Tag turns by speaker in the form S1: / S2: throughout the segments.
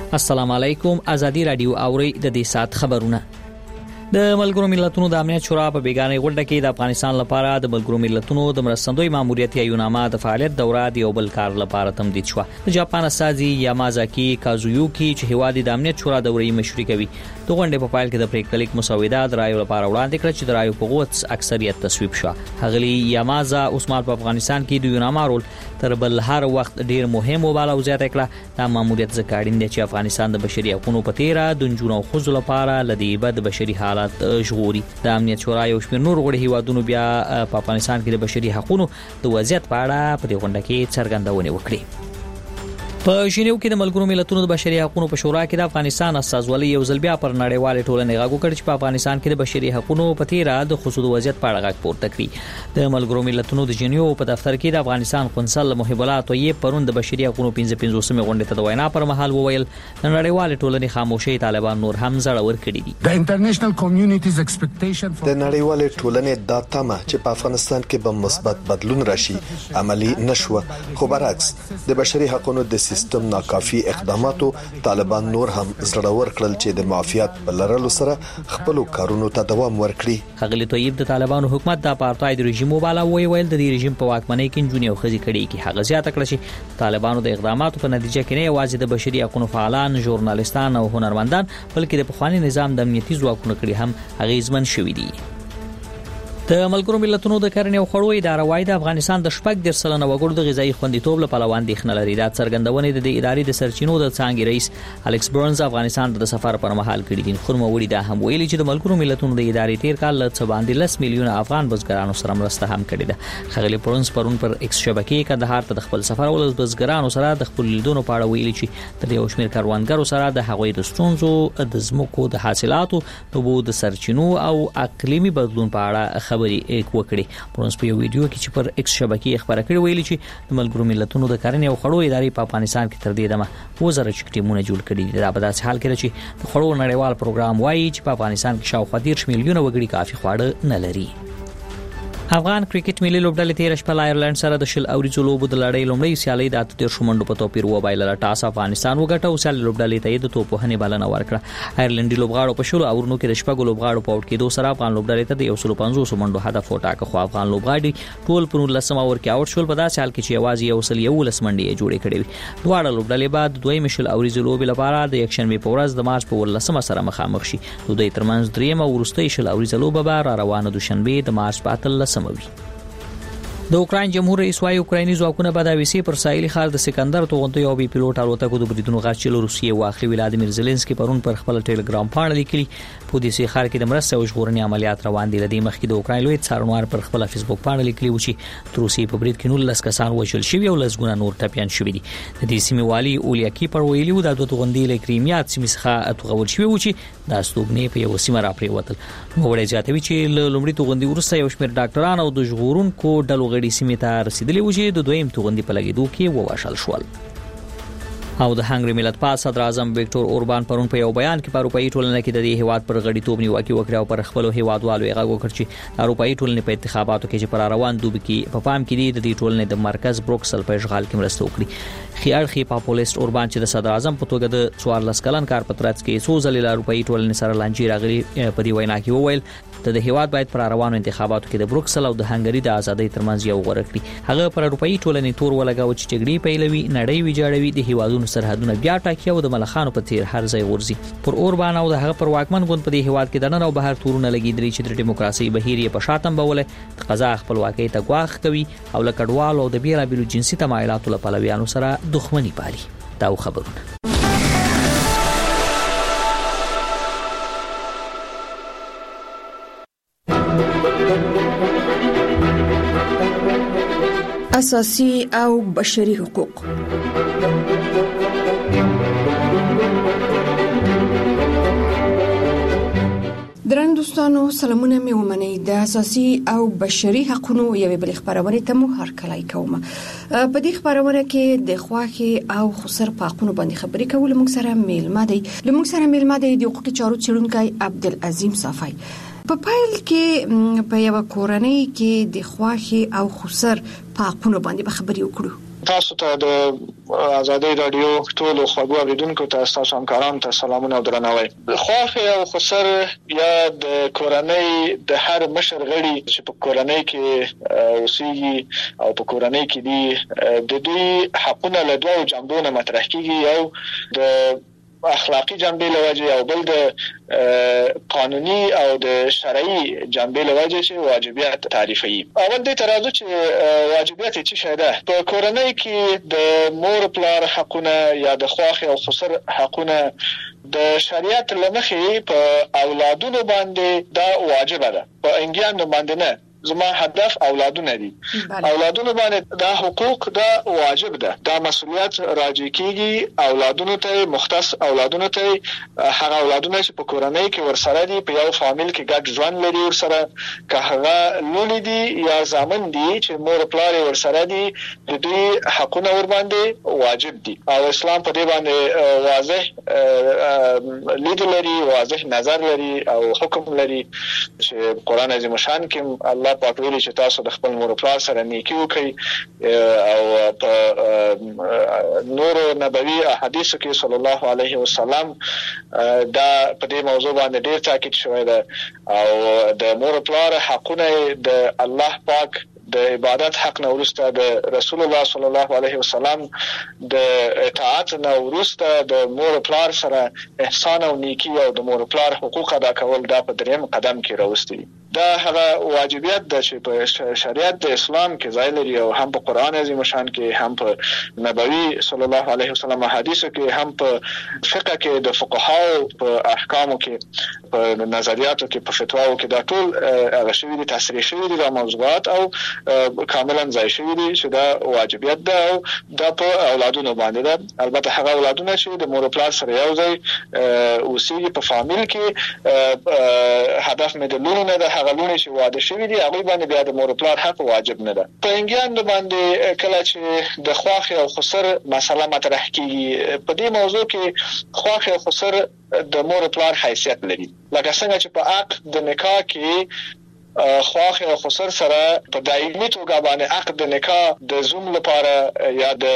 S1: السلام علیکم. ازادي رادیو اوري د دې سات خبرونه. د ملګرو ملتونو د امنیت شورا په بیګانه غونډه کې د افغانستان لپاره د ملګرو ملتونو د مرستندوی ماموریت یونامه د فعالیت دوره د یو بل کار لپاره تمدید شو. د جاپان استازي یامازاکی کازویوکی چې هوادي د امنیت شورا دورې مشري کوي د غونډې په پایل کې د پریکړلیک مسوده د رایو لپاره وړاندې کړ چې د رایو په غوښت اکثریت تصویب شو. هغلی یامازا اوسمال په افغانستان کې د یونامه رول تر بل هر وخت ډیر مهم وباله او زیاته کړه. د ماموریت ځکه اړین دی چې افغانستان د بشري حقوقو په تیره د جنونو او خزو لپاره لدی بد بشري حالات ژغوري. د امنیت شورا یو شمېر نور غړي هیوادونو بیا په افغانستان کې د بشري حقوقو د وضعیت په اړه په دې غونډه کې څرګندونه وکړه. په ژنیو کې د ملګرو ملتونو د بشري حقوقو په شورا کې د افغانستان استازولي یو ځل بیا پر نړیوال ټولنې غږ وکړ چې په افغانستان کې د بشري حقوقو په تیره د خصوصي وضعیت په اړه غږ پورته کړی. د ملګرو ملتونو د ژنیو په دفتر کې د افغانستان قونسل محب الله طیب پرون د بشري حقوقو 55مې غونډې ته د وینا پر مهال وویل د نړیوال ټولنې خاموشي طالبان نور هم زړور کړي دي.
S2: د انټرنیشنل کمیونټیز ایکسپیکټیشن
S3: د نړیوال ټولنې د تمه چې په افغانستان کې به مثبت بدلون راشي عملی نشو، خو برعکس د بشري حقوقو د سیستم ناکافي اقداماتو طالبان نور هم زړور کړل چې د معافیت په لرلو سره خپل کارونو ته دوام ورکړي.
S1: خغلی طیب د طالبانو حکومت د اپارټاید رژیم وباله ویل د دې رژیم په واکمنۍ کې جنونی او خزي کړي کې هغه زیاته کړ چې طالبانو د اقداماتو په نتیجه کې نه یوازې د بشري حقوقو فعالان، ژورنالیستان او هنرمندان بلکې د پخوانی نظام د امنیتي ځواکونو کړي هم اغیزمن شوي دي. د ملګرو ملتونو د کرنې او خړو اداره وايي د افغانستان د شپږ در سلنه وګړو د غذایی خوندیتوب لپاره اندېښنه لري. دا څرګندونه د ادارې د سرچینو د څانګې رئیس الکس برنز افغانستان د سفر پر مهال کړي دي. خو نوموړي دا هم ویلي چې د ملګرو ملتونو د ادارې تیر کال له څه باندې 10 میلیونه افغان بزګرانو سره مرسته هم کړې ده. خغلی برنز پرون پر ایکس شبکې کندهار ته د خپل سفر ول بزګرانو سره د خپل لیدونو په اړه ویلي چې د یو شمېر کاروانګرو سره د هغوی د ستونزو د زمکو د حاصلاتو د سرچینو او اقلیمي بدلون په اړه خبرې وکړي. پرونس په یو ویډیو کې چې پر ایکس شبکې خبره کړې ویلي چې د ملګرو ملتونو د کرنې او خړو ادارې په افغانستان کې تر دې دمه وزره ټیمونه جوړ کړي دي. دا په داسې حال کې چې د خړو نړیوال پروګرام وايي چې په افغانستان کې شاوخوا 10 میلیونه وګړي کافي خواړه نه لري. افغان کرکټ ملي لوبډلې تیر شپه آیرلند سره د شل اوریزو لوبو د لړۍ لومړی سیالي د 8 شومنډو په توپیر وبایله. ټاس افغانستان وګټه او سیالي لوبډلې ته د توپوهنې بلنه ورکړه. آیرلندي لوبغاړو په شلو اورونو کې د شپږو لوبغاړو په اوټ کېدو سره افغان لوبډلې ته د 150 منډو هدف وټاکه. خو افغان لوبغاړي ټول په 19 اور کې اوټ شول په داسې حال کې چې یوازې 119 منډې جوړې کړې وي. دواړه لوبډلې بعد دویم شل اوریزو لوبې لپاره د یکشنبه په ورځ د مارچ په 19 سره مخامخ شي. دوی ترمنځ دریم او وروستۍ شل اوریزو لوبه به روانه دوشنبه د مارچ په 13 وي. د اوکراین جمهور رئیس وايي اوکرایني ځواکونه به د ویسي پر ساحلي ښار د سکندر توغندي او بي پيلوټ الوتکو د بریدونو غاښ له روسیې واخلي. ولادیمیر زيلنسکي پرون پر خپل ټلګرام پاڼه لیکلي په دې ښار کې د مرستې او ژغورنې عملیات روان دي. لدی مخکې د اوکراین لوی څارنوال پر خپل فیسبوک پاڼه لیکلي و چې د روسیې په برید کې 19 کسان وژل شوي او لږونه نور ټپيان شوي دي. د دې سیمې والي اولیا پر ویلي و د توغندي له کریمیا سیمې څخه توغول شوی و چې د استوګنې په یو سیمه را پریوتل. نوړې ځاتوي چې لومړی توغندي ورسره یو شمېر ډاکټران او د ژغورونکو ډلو غړي سیمې ته رسیدلی و چې د دویم توغندي په لګیدو کې وواشل شول. او د هنګري ملت پاس صدر اعظم وکټور اوربان پرون په یو بیان کې په اروپאי ټولنه کې د دې هیواد پر غړیتوب نیوکه وکړه او پر خپل هیوادوالو یې غږ وکړ چې اروپאי ټولنه په انتخاباتو کې چې پر روان دوبي کې په پام کې د دې ټولنې د مرکز بروکسل په اشغال کې مرسته وکړي. خیارخي پاپولیست اوربان چې د صدر اعظم په توګه د 14 کلن کار پترڅ کې څو ځلې د اروپאי ټولنې سره لانجې راغلي په دې وینا کې وویل د هیواد باید پر روانو انتخاباتو کې د بروکسل او د هنګري د ازادۍ ترمنځ یو غوړه کړي. هغه پر اروپאי ټولنې تور ولګاو چې جګړې پیلوي، نړۍ ویجاړوي، د هیوادونو سرحدونه بیا ټاکي او د ملخانو په تیر هر ځای ورزي. پر اوربان او د هغه پر واکمن ګوند په دې هیواد کې د نن او بهر تورونه لګیدري چې د دیموکراسي بهیر یې په شاتم بوله د قضا خپلواکۍ ته ګواښ کوي او له کډوالو او د بیلابیلو جنسي تمایلاتو له پلویانو سره دښمنی پالي. دا خبرونه
S4: اساسي او بشري حقوق. درنو دوستانو سلامونه مې ومنئ. د اساسي او بشري حقوقو یوې بل خبرونه ته مو هرکلی کوم. په دې خبرونه کې د خواخي او خسر په حقوقو باندې خبرې کول موږ سره میلمه دی د حقوقي چارو چلونکي عبدالعظیم صافی. په پایل کې په یو کورنۍ کې د خواخي او خسر په حقوقو باندې خبرې وکړو.
S5: تاسو ته د ازادۍ رادیو ټولو خوږو اوریدونکو ته تاسو همکارانو ته سلامونه او درناوی. خواخې او خسر یا د کورنۍ د هر مشر غړي چې په کورنۍ کې اوسېږي او په کورنۍ کې دي د دوی حقونه له دوه جنبو نه مطرح کیږي، یو د اخلاقی جنبه لوجه او بل د قانوني او د شرعي جنبه لوجه چې واجبات تعریفي. اول دې ترازو چې واجبات چې شاده په کورنۍ کې د مور پلار حقونه یا د خواخ او خسر حقونه د شریعت لمخې په اولادونو باندې دا واجب ده، په انګیانو باندې نه. زما هدف اولادونه دي. اولادونه باندې دا حقوق دا واجب ده، دا مسؤلیت راجع کیږي اولادونو ته، مختص اولادونو ته، هغه اولادونه چې په کورنۍ کې ورسره دي، په یو فامیل کې ګډ ژوند لري ورسره، که هغه لونی دي یا زامن دي چې مور پلار ورسره دي، د دوی حقونه ور باندې واجب دي او اسلام په دې باندې واضح لید لري، واضح نظر لري او حکم لري چې قرآن عظیم شان کې الله پاک ویلي چې تاسو د خپل مور پلار سره نیکی وکړئ او په نور نبوي احادیثو کې صلی الله علیه وسلم دا په دې موضوع باندې ډیر تاکید شوی ده او د مور پلار حقونه د الله پاک د عبادت حق نه ورسته د رسول الله صلی الله علیه وسلم د اطاعت نه ورسته د مور پلار سره احسان او نیکی او د مور پلار حقوق ادا کول دا په دریم قدم کې راوستي. دا هغه واجبیت ده چې په شریعت د اسلام کې ځای لري او هم په قرآن عظیم شان کې، هم په نبوي صلی الله علیه وسلم حدیثو کې، هم په فقه کې د فقهاو په احکامو کې، په نظریاتو کې، په فتواو کې، دا ټول هغه شوی دي، تصریح شوی دي دا موضوعات او کاملا ځای شوی دي چې دا واجبیت ده او دا په اولادونو باندې ده. البته هغه اولادونه چې د مور پلار سره یو ځای اوسېږي په فامیل کې، هدف مې د لونو نه ده، هغه لونی چې واده شوی دي هغه باندې بیا د مور پلار حق واجب نه ده. په انګیانو باندې کله چې د خواخ او خسر مسله مطرح کیږي، په دې موضوع کې خواخ او خسر د مور پلار حیثیت لري، لکه څنګه چې په عقد د نکاح کې خواخ او خسر سره په دایمي توګه باندې عقد د نکاح د زوم لپاره یا د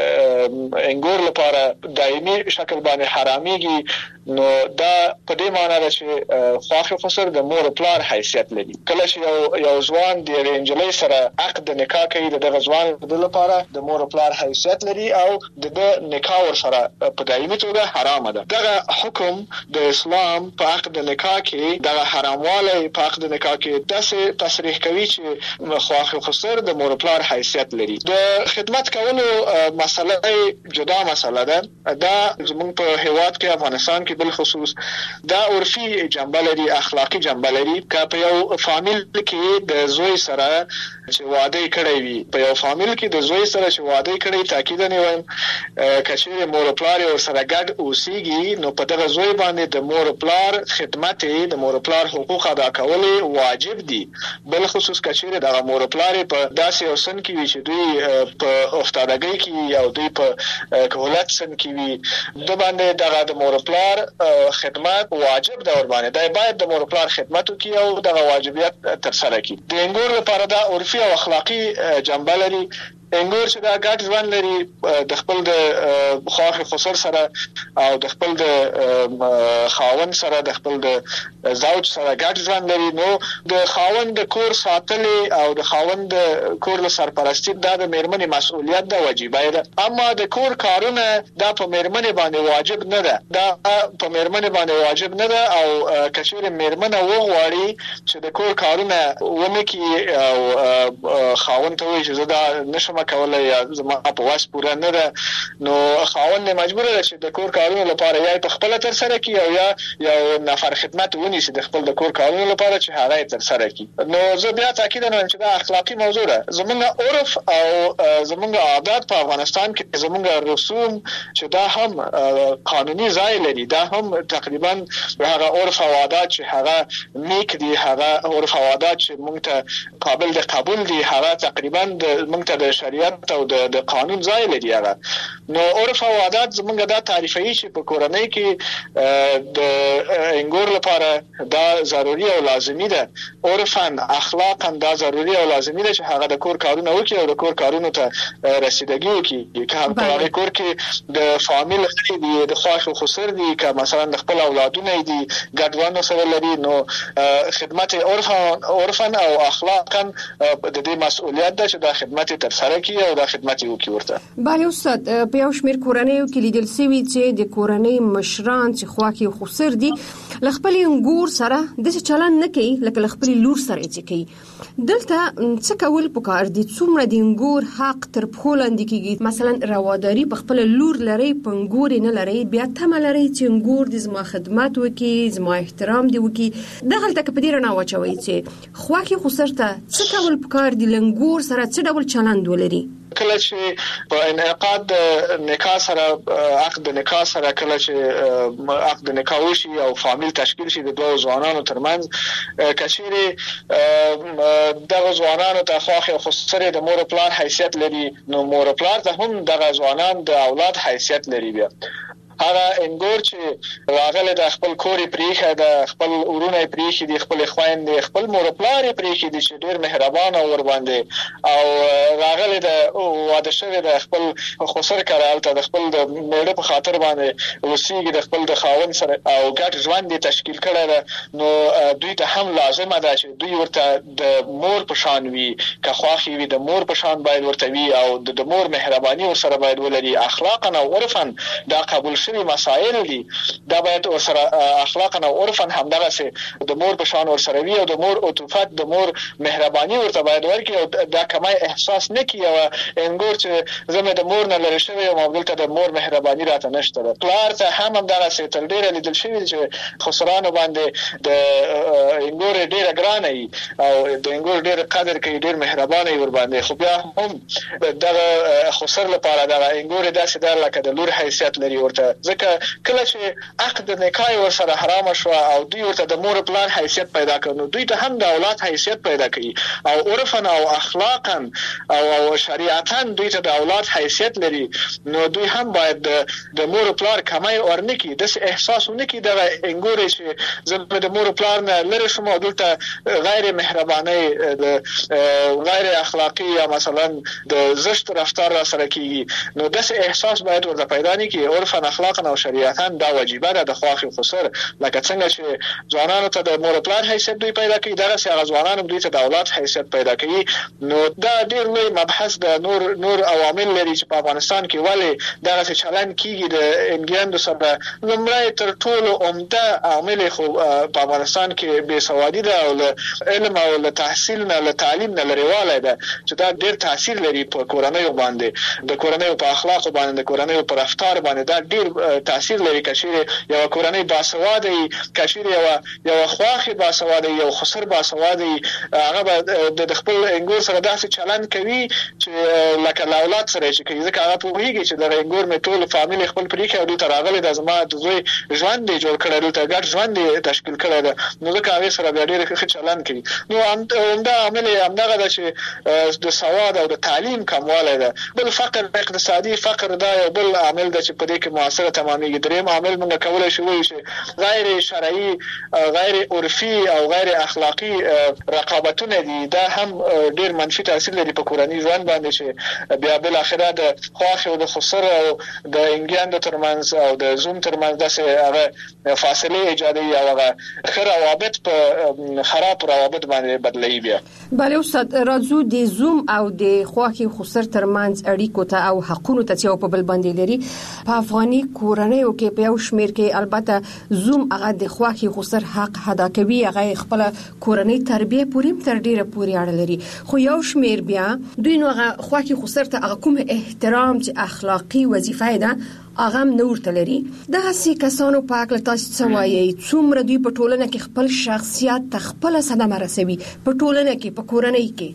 S5: انګور لپاره دایمي شکل باندې حراميږي، نو دا په دې معنی ده چې خواخ او خسر د مور پلار حیثیت لري. کله چې یو ځوان د انجلۍ سره عقد د نکاح کوي، دغه ځوان د لپاره د مور پلار حیثیت لري او د نکاح ور سره په دایمي توګه حرام ده. دغه حکم د اسلام په عقد د نکاح کې، دغه حراموالی په عقد د نکاح کې داسې تصریح کوي چې خواخ او خسر د مور پلار حیثیت لري. د خدمت کولو مسله جدا مسله ده. دا زموږ په هیواد کې افغانستان کې بل خصوص دا عرفي جنبه لري، اخلاقی جنبه لري. که په یو فامیل کې د زوی سره چې واده کړی وي، په یو فامیل کې د زوی سره چې واده کړی، تاکید نه وایم کچې مور پلار او سره ګډ اوسېږي، نو په دغه زوی باندې د مور پلار خدمت، د مور پلار حقوق ادا کول واجب دي. بل خصوص کچې دغه مور پلار په داسې اوسن کې وي چې دوی په افتادګۍ کې او دوی په کهولت سن کې وي، د باندې دغه د مور پلار خدمت واجب ده ور باندې. دا باید د مور پلار خدمت وکړي او دغه واجبیت تر سره کړي. د انګور لپاره دا عرفي او اخلاقی جنبه لري. انګور چې دا ګډ ژوند لري د خپل د خواخ خسر سره او د خپل د خاوند سره، د خپل د زوج سره ګډ ژوند لري، نو د خاوند د کور ساتل او د خاوند د کور له سرپرستی دا د میرمنې مسؤلیت ده، واجبای ده. اما د کور کارونه دا په میرمنې باندې واجب نه ده، دا په میرمنې باندې واجب نه ده. او کچېره میرمنه وغواړي چې د کور کارونه ونکړي او خاوند ته وایي چې زه دا نشم کولای یا زما په واس پوره نه ده، نو خاوند مجبور دی چې د کور کارونو لپاره یا په خپل تر سره کوي او یا یو نفر خدمت ونیسي د خپل د کور کارونو لپاره چې هغه تر سره کوي. نو زه بیا تاکید نه چې دا اخلاقی موضوع ده. زمونږ عرف او زمونږ عادت په افغانستان کې، زمونږ رسوم چې دا هم قانوني ځای لري، دا هم تقریبا هغه عرف او عادت چې هغه نیک دي، هغه عرف او عادت چې مونږ ته قابل د قبول دي، هغه تقریبا مونږ ته د شریعت او د قانون ځای لري هغه. نو عرف او عادت زمونږ دا تعریفي چې په کورنۍ کې د انګور لپاره دا ضروري او لازمي ده. عرفاً اخلاقاً دا ضروري او لازمي ده چې هغه د کور کارونه وکړي او د کور کارونو ته رسیدګي وکړي. که په کور کې د فامیل غړي دي، د خواښ او خسر دي، که مثلا د خپل اولادونه دي ګډوانو سره لري، نو خدمت عرفاً او اخلاقاً د دې مسؤلیت ده چې دا خدمت تر سره کړي او دا خدمت وکړي ورته.
S4: بله استاد، په یو شمېر کورنیو کې لیدل شوي چې د کورنۍ مشران چې خواښ او خسر دي له خپل انګور سره داسې چلند نه کوي لکه له خپل لور سره چې کوي. دلته څه کول پکار دي؟ څومره د انګور حق تر پښو لاندې کیږي؟ مثلا رواداري په خپل لور لري، په انګور نه لري، بیا تمه لري چې انګور د زما خدمت وکړي، زما احترام دی وکړي. دغه تک په دې رڼا واچوي چې خواښ خسر ته څه کول پکار دي، لنګور سره څه ډول چلند ولري.
S5: کله چې په انعقاد نکاح سره عقد نکاح سره کله چې عقد نکاح وشي او فامیل تشکیل شي د دوه ځوانانو ترمنځ، کچېرې دغه ځوانانو ته خواښ او خسر د مور او پلار حیثیت لري، نو مور او پلار ته هم دغه ځوانان د اولاد حیثیت لري. بیا هغه انګور چې راغله د خپل کور پریخه، د خپل ورونه پریخه دي، خپل خويندې، خپل مور پلار پریخه دي چې ډېر مهربان او ور باندې، او راغله د واده شوی د خپل خسر کړهالته د خپل د میړه په خاطر باندې وسیږي، د خپل د خاوند سره او ګډ ژوند تشکیل کړي. نو دوی ته هم لازمه ده چې دوی ورته د مور په شان وي، که خواخي وي د مور په شان باید ورته وي، او د مور مهرباني ور سره باید ولري. اخلاقا او عرفا دا قبول شوی مسائل دي، دا باید ور سره اخلاقا او عرفا هم دغه سه د مور په شان ور سره وي، او د مور عطوفت د مور مهرباني ورته باید ورکړي، او دا کمای احساس نه کوي او انګور چې زموږ د مور نه لری شوی او مبدل ته د مور مهرباني راته نشته. پلار ته هم دغه سه تل ډیر لیدل شوی چې خسرانو باندې د انګور ډیره ګرانه ای او د انګور ډیر قدر کوي، ډیر مهربانه ور باندې. خو بیا هم دغه خسر لپاره دغه انګور داسې د لکه د لور حیثیت لري ورته، ځکه کله چې عقد نکاح ور سره حرام شو او دوی ورته د مور پلان حیثیت پیدا کړي، دوی ته هم د اولاد حیثیت پیدا کوي، او عرفا او اخلاقا او شریعتا دوی ته د اولاد حیثیت لري. نو دوی هم باید د مور پلار کمای ورنکي، د احساس ونکي د انګور چې زموږ د مور پلار نه لری شوم او دلته غیر مهرباني، غیر اخلاقی یا مثلا د زشت رفتار را سره کیږي. نو د احساس باید ورته پیدا نه کی. عرفا اخلاقا او شریعتا دا واجبه ده د خواخ خسر، لکه څنګه چې ځوانانو ته د مور پلار حیثیت دوی پیدا کوي، دغه څنګه ځوانانو دوی ته د اولاد حیثیت پیدا کوي. نو دا ډیر لوی مبحث د نور عوامل لري چې په افغانستان کې ولې دغه څه چلن کیږي د انګیاندو سره. لومړی تر ټولو عمده عامل خو په افغانستان کې بې سوادي ده، او علم او له تحصیل نه له تعلیم نه لريواله ده، چې دا ډیر تاثیر لري په کورنۍ باندې، د کورنۍ په اخلاق باندې، د کورنۍ په رفتار باندې دا ډیر تاثیر لري. کشیر یو کورنۍ باسواده ای، کشیر یو خواخي باسواده یو خسر باسواده، هغه د خپل انګور سره داسې چلن کوي چې لکه اولاد سره چې کوي، ځکه هغه پوهیږي چې د انګور می ټول فامیل خپل پریکه او د تراغله د زما د زوی ژوند دی جوړ کړل، ته ګډ ژوند دی تشکیل کړل ده، نو ځکه هغه سره ډیر ښه چلن کوي. نو همدا عامل همدغه ده چې د سواد او د تعلیم کمواله ده. بل فقر اقتصادي فقر دا یو بل عامل ده چې په دې کې موثره تمامېږي. دریم عامل موږ کولای شو وایو چې غیر شرعي، غیر عرفي او غیر اخلاقی رقابتونه دي، دا هم ډیر منفي تاثیر لري په کورنۍ ژوند باندې، چې بیا بل اخره د خواخ او د خسر او د انګیاندو ترمنځ او د زوم ترمنځ داسې هغه فاصله ایجادوي او هغه روابط په خراب روابط باندې بدلوي. بیا
S4: بله استاد، راځو د زوم او د خواخ خسر ترمنځ اړیکو ته او حقونو ته چې په بل باندې لري. په افغاني کورنیو کې په یو شمیر کې البته زوم هغه د خواخ خسر حق ادا کوي، هغه خپل کورنۍ تربیه پورې تر ډیره پورې اړه لري، خو یو شمیر بیا دوی نو هغه خواخ خسر ته هغه کوم احترام چې اخلاقی وظیفه ده هغه نور تلري. دغه سي کسانو په اړه تاسو څه وایي؟ څومره دوی په ټولنه کې خپل شخصیت ته خپل صدمه رسوي، په ټولنه کې، په کورنۍ کې؟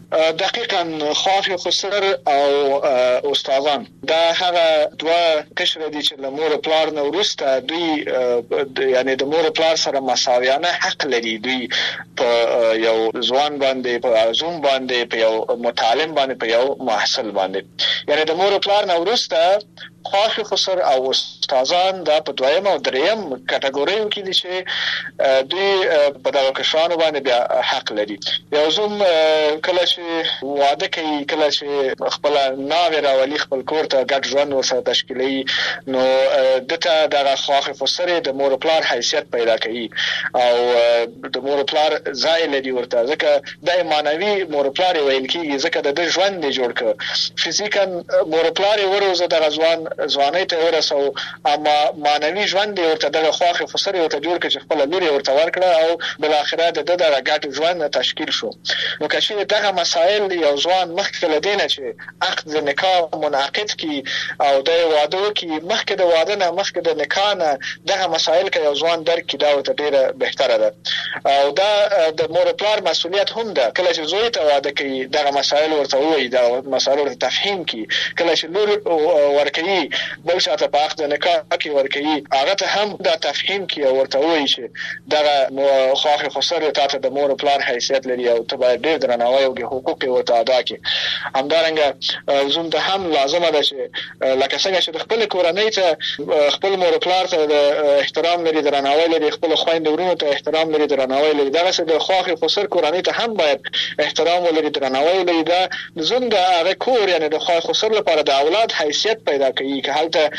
S5: دقیقاً خواخ خسر او استادان دا هغه دوه قشر دي چې له مور پلار نه ورسته دوی یعنی د مور پلار سره مساویانه حق لري. دوی په یو ځوان باندې په ازوم باندې په یو متعلم باندې په یو محصل باندې یعنی د مور پلار نه ورسته خواخ خسر او استادان دا په دویم او دریم کټګوریو کې دي چې دوی په دغه کشانو باندې بیا حق لري. یو زوم کله چې واده کوي کله چې خپل ناوې راولي خپل کور ته ګډ ژوند ورسره تشکیلوي نو دته دغه خواخ خسر د مور پلار حیثیت پیدا کوي او د مور پلار ځای لري ورته ځکه د مانوي مور پلار ویل کیږي ځکه د ژوند دی جوړ ک فزیکا مور پلار ورزه د ځوانۍ ته ورسو اما مانوي ژوند دی ورته د خواخ خسر ورته جوړ ک چې خپل لوري ورته ورکړه او بل اخره د دغه ګډ ژوند تشکیل شو. نو کله دغه مسائل یو ځوان مخکې لدینه چې عقد نکاح منعقد کی او د واده کی مخکې د واده نه مخکې د نکاح نه دغه مسائل کې یو ځوان درک کی دا ورته ډیره بهتره ده او دا د مور پلار مسؤلیت هم ده. کله چې زوی ته واده کوي دغه مسائل ورته وایي دا مسائل ورته تفهیم کی کله چې لور ورکوي بل شاته په عقد نکاح کې ورکوي هغه ته هم دا تفهیم کی ورته وایي چې دغه خواخ خسر ته د مور پلار حیثیت لري او ته باید ډیر درناوی او حقوق ورته ادا کړي. همدارنګه زوم ته هم لازمه ده چې لکه څنګه چې خپل کورنۍ ته خپل مور پلار ته د احترام لري درناوی لري خپل خويند ورونو ته احترام لري درناوی لري دغه څه د خواخ خسر کورنۍ ته هم باید احترام ولري درناوی لري. دا زوم د هغه کور یعنی د خواخ خسر لپاره د اولاد حیثیت پیدا کوي که حالت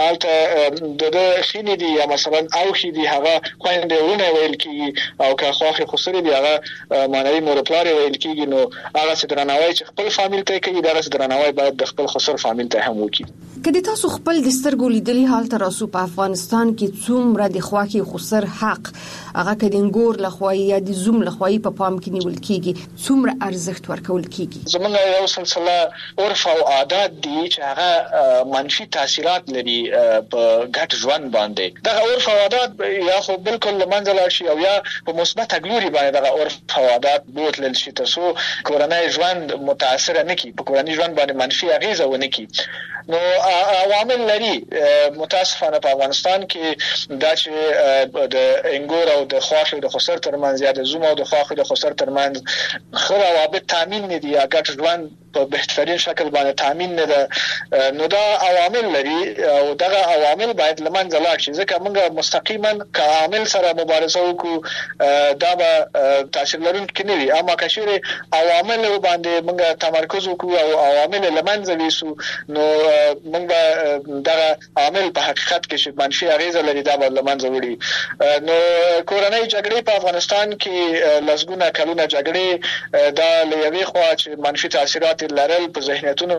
S5: د خینې دي یا مثلا او خې دي هغه خويند ورونه ویل کی او که خواخ خسر دي هغه مانوي مور پلار ویل کیږي نو هغه څه درناوی چې خپل فامیل ته کوي دا څه درناوی باید د خپل خسر فامیل ته هم وکړي.
S4: کله تاسو خپل د سترګو لیدلي حال تر اوسه په افغانستان کې څومره د خواخي خسر حق هغه کډینګور لخوا یا د زوم لخوا په پام کې نیول کیږي څومره ارزښت ورکول کیږي؟
S5: زمونږ یو سلسله عرف او عادات دي چې هغه منفي تاثیرات لري په ګډ ژوند باندې. دا عرف او عادات یا خو بالکل لمنځه لاړ شي او یا په مثبت اګلوري باندې دا عرف او عادات بوتل شي تاسو کورنۍ ژوند متاثر نه کی په کورنۍ ژوند باندې منفي اغیزه ونه کی. نو عوامل لري متاسفانه په افغانستان کې دا چې د انګور او د خواخ د خسر ترمنځ یا د زوم او د خواخ د خسر ترمنځ خره روابط تامین نه دي یا ګډ ژوند په بهترین شکل باندې تامین نه ده. نو دا عوامل لري او دغه عوامل باید لمنځه لاړ شي ځکه موږ مستقیما عامل سره مبارزه وکړو دا به تاثیر لرونکي نه وي اما کشر عوامل باندې موږ تمرکز وکړو او عوامل لمنځه ویسو نو موږ دغه عامل په حقیقت کې چې منفي اغیزه لري دا به لمنځه وړي. نو کورنۍ جګړې په افغانستان کې لسګونه کلونه جګړې دا لوي خوا چې منفي تاثیرات لرل په ذهنیتونو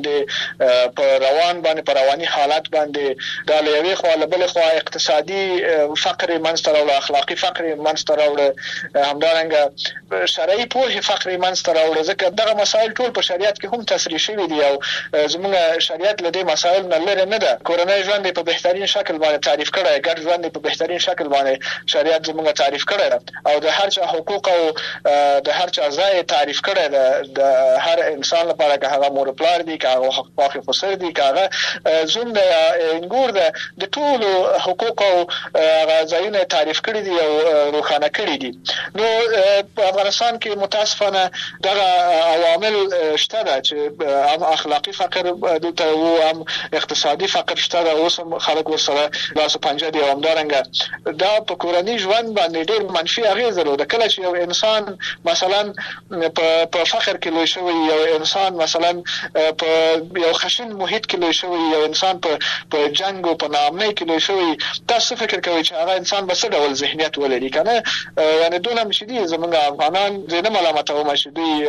S5: باندې په روان باندې په رواني حالت باندې دا لوي خوا بل خوا اقتصادي فقر منځته راوړ اخلاقی فقر منځته راوړ همدارنګه شرعي پوهه فقر منځته راوړ ځکه دغه مسائل ټول په شریعت کې هم تصریح شوی دي او زموږ شریعت له دې مسائل نه لري نه ده. کورنۍ ژوند په بهترین شکل باندې تعریف کړی ګډ ژوند په بهترین شکل باندې شریعت زموږ تعریف کړی او د هر چا حقوق او د هر چا ځای تعریف کړی د هر انسان لپاره که هغه مور پلار دي که هغه خواخ خسر دي که هغه زوم د انګور د ټول حقوق او غځایونه تعریف کړی دي او روښانه کړی دي. نو په افغانستان کې متاسفانه دغه عوامل شته ده چې هم اخلاقی فقر دلته او هم اقتصادي فقر شته ده اوس خلک ورسره لاس پنجه دي او همدارنګه دا په کورنۍ ژوند باندې ډېر منفي اغیزه لري. کله چې یو انسان مثلا په فقر کې لوی شوی یو انسان مثلا په یو خشن محیط کې لوی شوی یو انسان په جنگ او په ناامنۍ کې لوی شوی تاسو فکر کوئ چې هغه انسان به څه ډول ذهنیت ولري کنه یعنی دونه مشدي زمونږ افغانان زنه ملامت او مشدي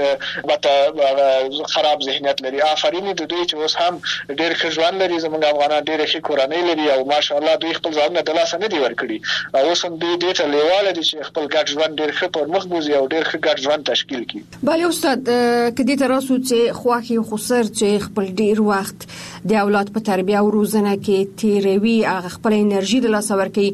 S5: بته خراب ذهنیت لري. آفرین د دوی چې اوس هم ډېر ښه ژوند لري زمونږ افغانان ډېر ښه کورنۍ لري او ماشاءالله دوی خپل ځان د لاسه نه دی ورکړي او اوس هم دوی دې ته لیواله دي چې خپل ګډ ژوند ډېر ښه پر مخ بوزي او ډېر ښه ګډ ژوند تشکیل کړي.
S4: بله استاد کدی تر اوسه چې خواخي خسر چې خپل ډیر وخت د اولاد په تربیه او روزنه کې تیروي هغه خپل انرژي د لاسه ورکړي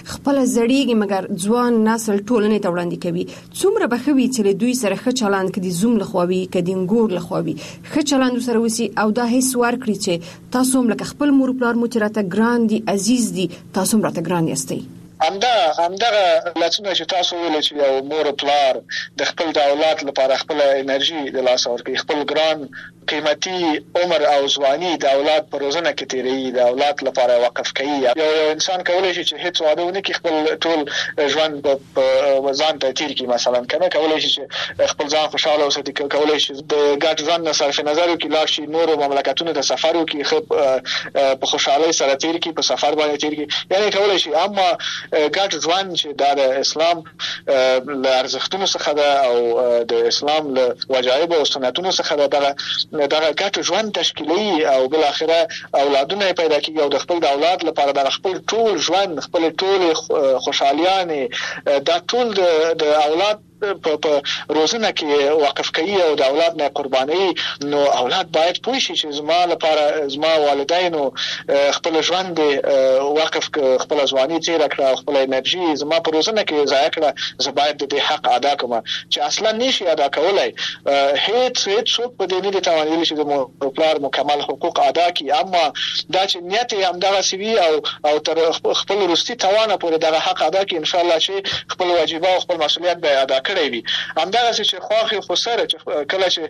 S4: خپل زړیږي مګر ځوان نسل ټولنې ته وړاندې کوي. څومره بخوي چې دوی سره ښه چلند کړي، زوم لخواوي کدي انګور لخواوي ښه چلند سره وسی او دا هیڅ ورکړي چې تاسو هم لکه خپل مور پلار مو چې راته ګران دي، عزیز دي، تاسو هم راته ګران یاستئ.
S5: همدغه لڅونه چې تاسو ویل چې یو مور پلار د خپل د اولاد لپاره خپل انرژي د لاس ورکړي، خپل ګران قیمتي عمر او ځواني د اولاد پر روزنه کې تیری، د اولاد لپاره وقف کوي. یو انسان کولای شي چې هیڅ واده ونه کړي، خپل ټول ژوند په ځان ته تیر کړي. مثلا کنه کولای شي چې خپل ځان خوشاله اوسي، کولای شي د ګډ ژوند نه صرف نظر وکړي، لاړ شي نور مملکتونو ته سفر وکړي، په خوشحالي سره تیر کړي، په سفر باندې تیر کړي، یعنی کولای شي. اما ګډ ژوند چې د اسلام له ارزښتونو څخه ده او د اسلام له وجایب او سنتونو څخه ده، دغه ګډ ژوند تشکیلي او بل اخره اولادونه پیدا کیږي او د خپل د اولاد لپاره د خپل ټول ژوند، خپل ټول خوشحالیانه دا ټول د اولاد په روزنه کې وقف کوي او د اولاد نه قرباني. نو اولاد باید پوه شي چې زما لپاره زما والدینو خپل ژوند وقف خپل ځواني تیر کړه، خپل انرژي زما په روزنه کې ضایع کړه، زه باید د حق ادا کوم چې اصلا نشي ادا کولای. هیڅ څوک په دې نه دي توانایي چې د مور پلار مکمل حقوق ادا کړي، اما دا چې نیت یې همدغه سوي او تر خپل وروستي توانه پورې دغه حق ادا کړي، ان شاء الله چې خپل واجبات او خپل مسؤلیت به ادا کړی وي. همدغه چې خواخي خو سره کله چې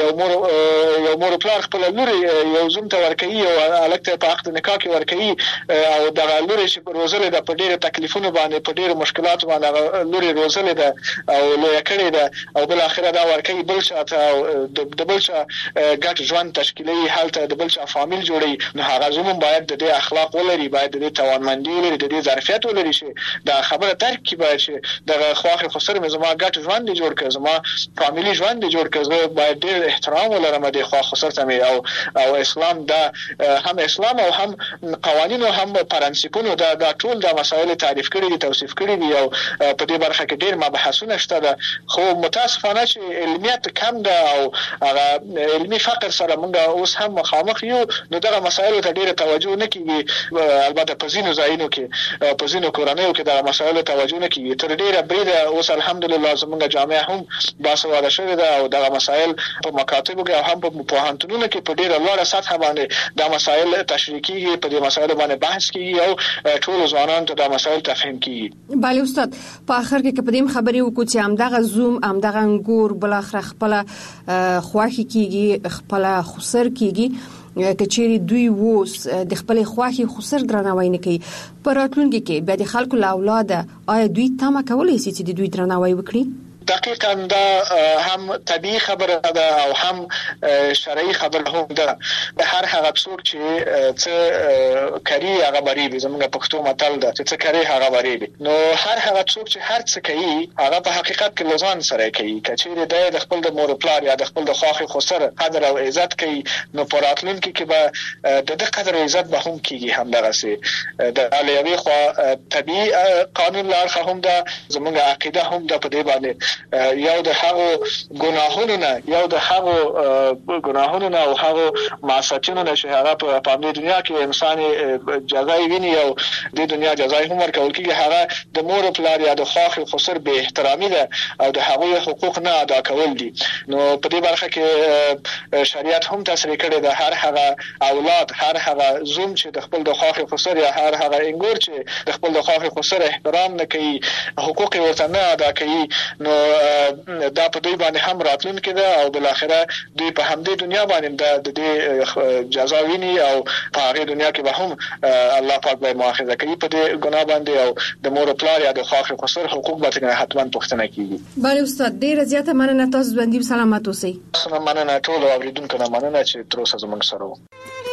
S5: یو مور پلار خپل لوري یو زوم ته ورکوي او الکته په عقد نکاح کې ورکوي او دغه لوري چې روزل د په ډېر تکلیفونو باندې په ډېر مشکلات باندې لوري روزل ده او لوی کړی ده او بل اخره دا ورکوي بل شاته او د بل شا ګټ ژوند تشکیلي حالت د بل شا فامیل جوړي. نو هغه زمون باید د اخلاق ولري، باید د توانمندي ولري، د ظرفیت ولري چې دا خبره ترک کی باید چې دغه خواخي خو سره زما ګټ ژوند جوړ کړ، زما فامیلی ژوند جوړ کړ، زه باید ډېر احترام ولرم د خو خصوصا او اسلام دا هم اسلام او هم قوانینو هم پرنسپونو دا ټول د مسایل تعریف کړي دي، توصیف کړي دي او په دې برخه کې ډېر مباحثونه شته ده. خو متاسفانه چې علمیت کم ده او هغه علمي فقر سره موږ اوس هم مخامخ یو، نو دغه مسایل ته ډېر توجه نه کیږي. البته په ځینو ځایونو کې په ځینو کورنیو کې دا مسایل توجه نه کیږي. تر ډېره بریده اوس الحمدلله زموږ جامعه هم باسواده شوې ده او دغه مسایل په مکاتبو کې او هم په پوهنتونونو کې په ډېره لوړه سطح باندې دا مسایل تشریح کیږي، په دې مسایلو باندې بحث کیږي او ټول ځوانان ته دا مسایل تفهیم کیږي.
S4: بله استاد، په اخر کې په دې خبرې وکړو چې همدغه زوم همدغه انګور بل اخر خپل خواخي کیږي، خپل خسر کیږي، کچېری دوی ووس د خپل خواخي خسر درناوی نه کوي. پر راتلونکي کې بیا د خلکو له اولاده آیا دوی تمه کولای شي چې د دوی درناوی وکړي؟
S5: دقیقاً دا هم طبیعي خبره ده او هم شرعي خبره هم ده. هر هغه څوک چې څه کوي هغه بریبي، زموږ پښتو متل ده چې څه کوي هغه بریبي. نو هر هغه څوک چې هر څه کوي هغه په حقیقت کې لزان سره کوي. کچېره د خپل د مور پلار یا د خپل د خواخي خسر قدر او عزت کوي، نو پراتلونکي کې به د قدر او عزت به هم کیږي. همدغه سي د علیوي خو طبیعي قانون لارخه هم ده، زموږ عقیده هم ده په دې باندې یو د هغو ګناهونو نه او هغو معصیتونو نه چې هغه په دې دنیا کې انسان جزای ویني او د دنیا جزای هم ورکول کیږي، هغه د مور پلار یا د خواخي خسر به احترامي ده او د هغوی حقوق نه ادا کول دي. نو په دې برخه کې شریعت هم تصریح کړی ده هر هغه اولاد، هر هغه زوم چې د خپل د خواخي خسر یا هر هغه انګور چې د خپل د خواخي خسر احترام نه کوي، حقوق ورته نه ادا کوي، نو دا په دوی باندې هم راتلونکي ده او بل اخره دوی په همدې دنیا باندې د دې جزا ویني او په هغه دنیا کې به هم الله پاک به مؤاخذه کوي په دې ګناه باندې او د مور پلار یا د خواخي خسر حقوق به حتما پوښتنه کیږي.
S4: بله استاد، ډیره زیاته مننه، تاسو باندې سلامات اوسئ.
S5: مننه ټول اوریدونکو نه مننه چې تر اوسه زموږ سره وو.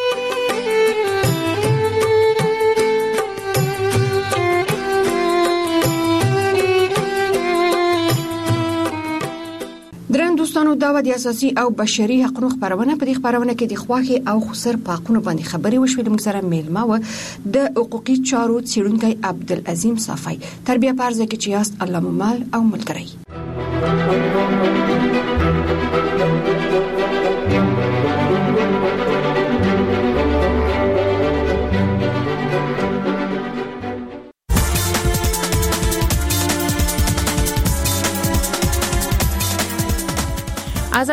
S4: درن دوستانو، دا د اساسي او بشري حقوقو خبرونه په دې خبرونه کې د خواخي او خسر په حقوقو باندې خبرې وشوې. موږ سره میلمه و د حقوقي چارو څېړونکی عبدالعظیم صافی. تربیه پرځه کې چې یاست الله ممال او ملګری.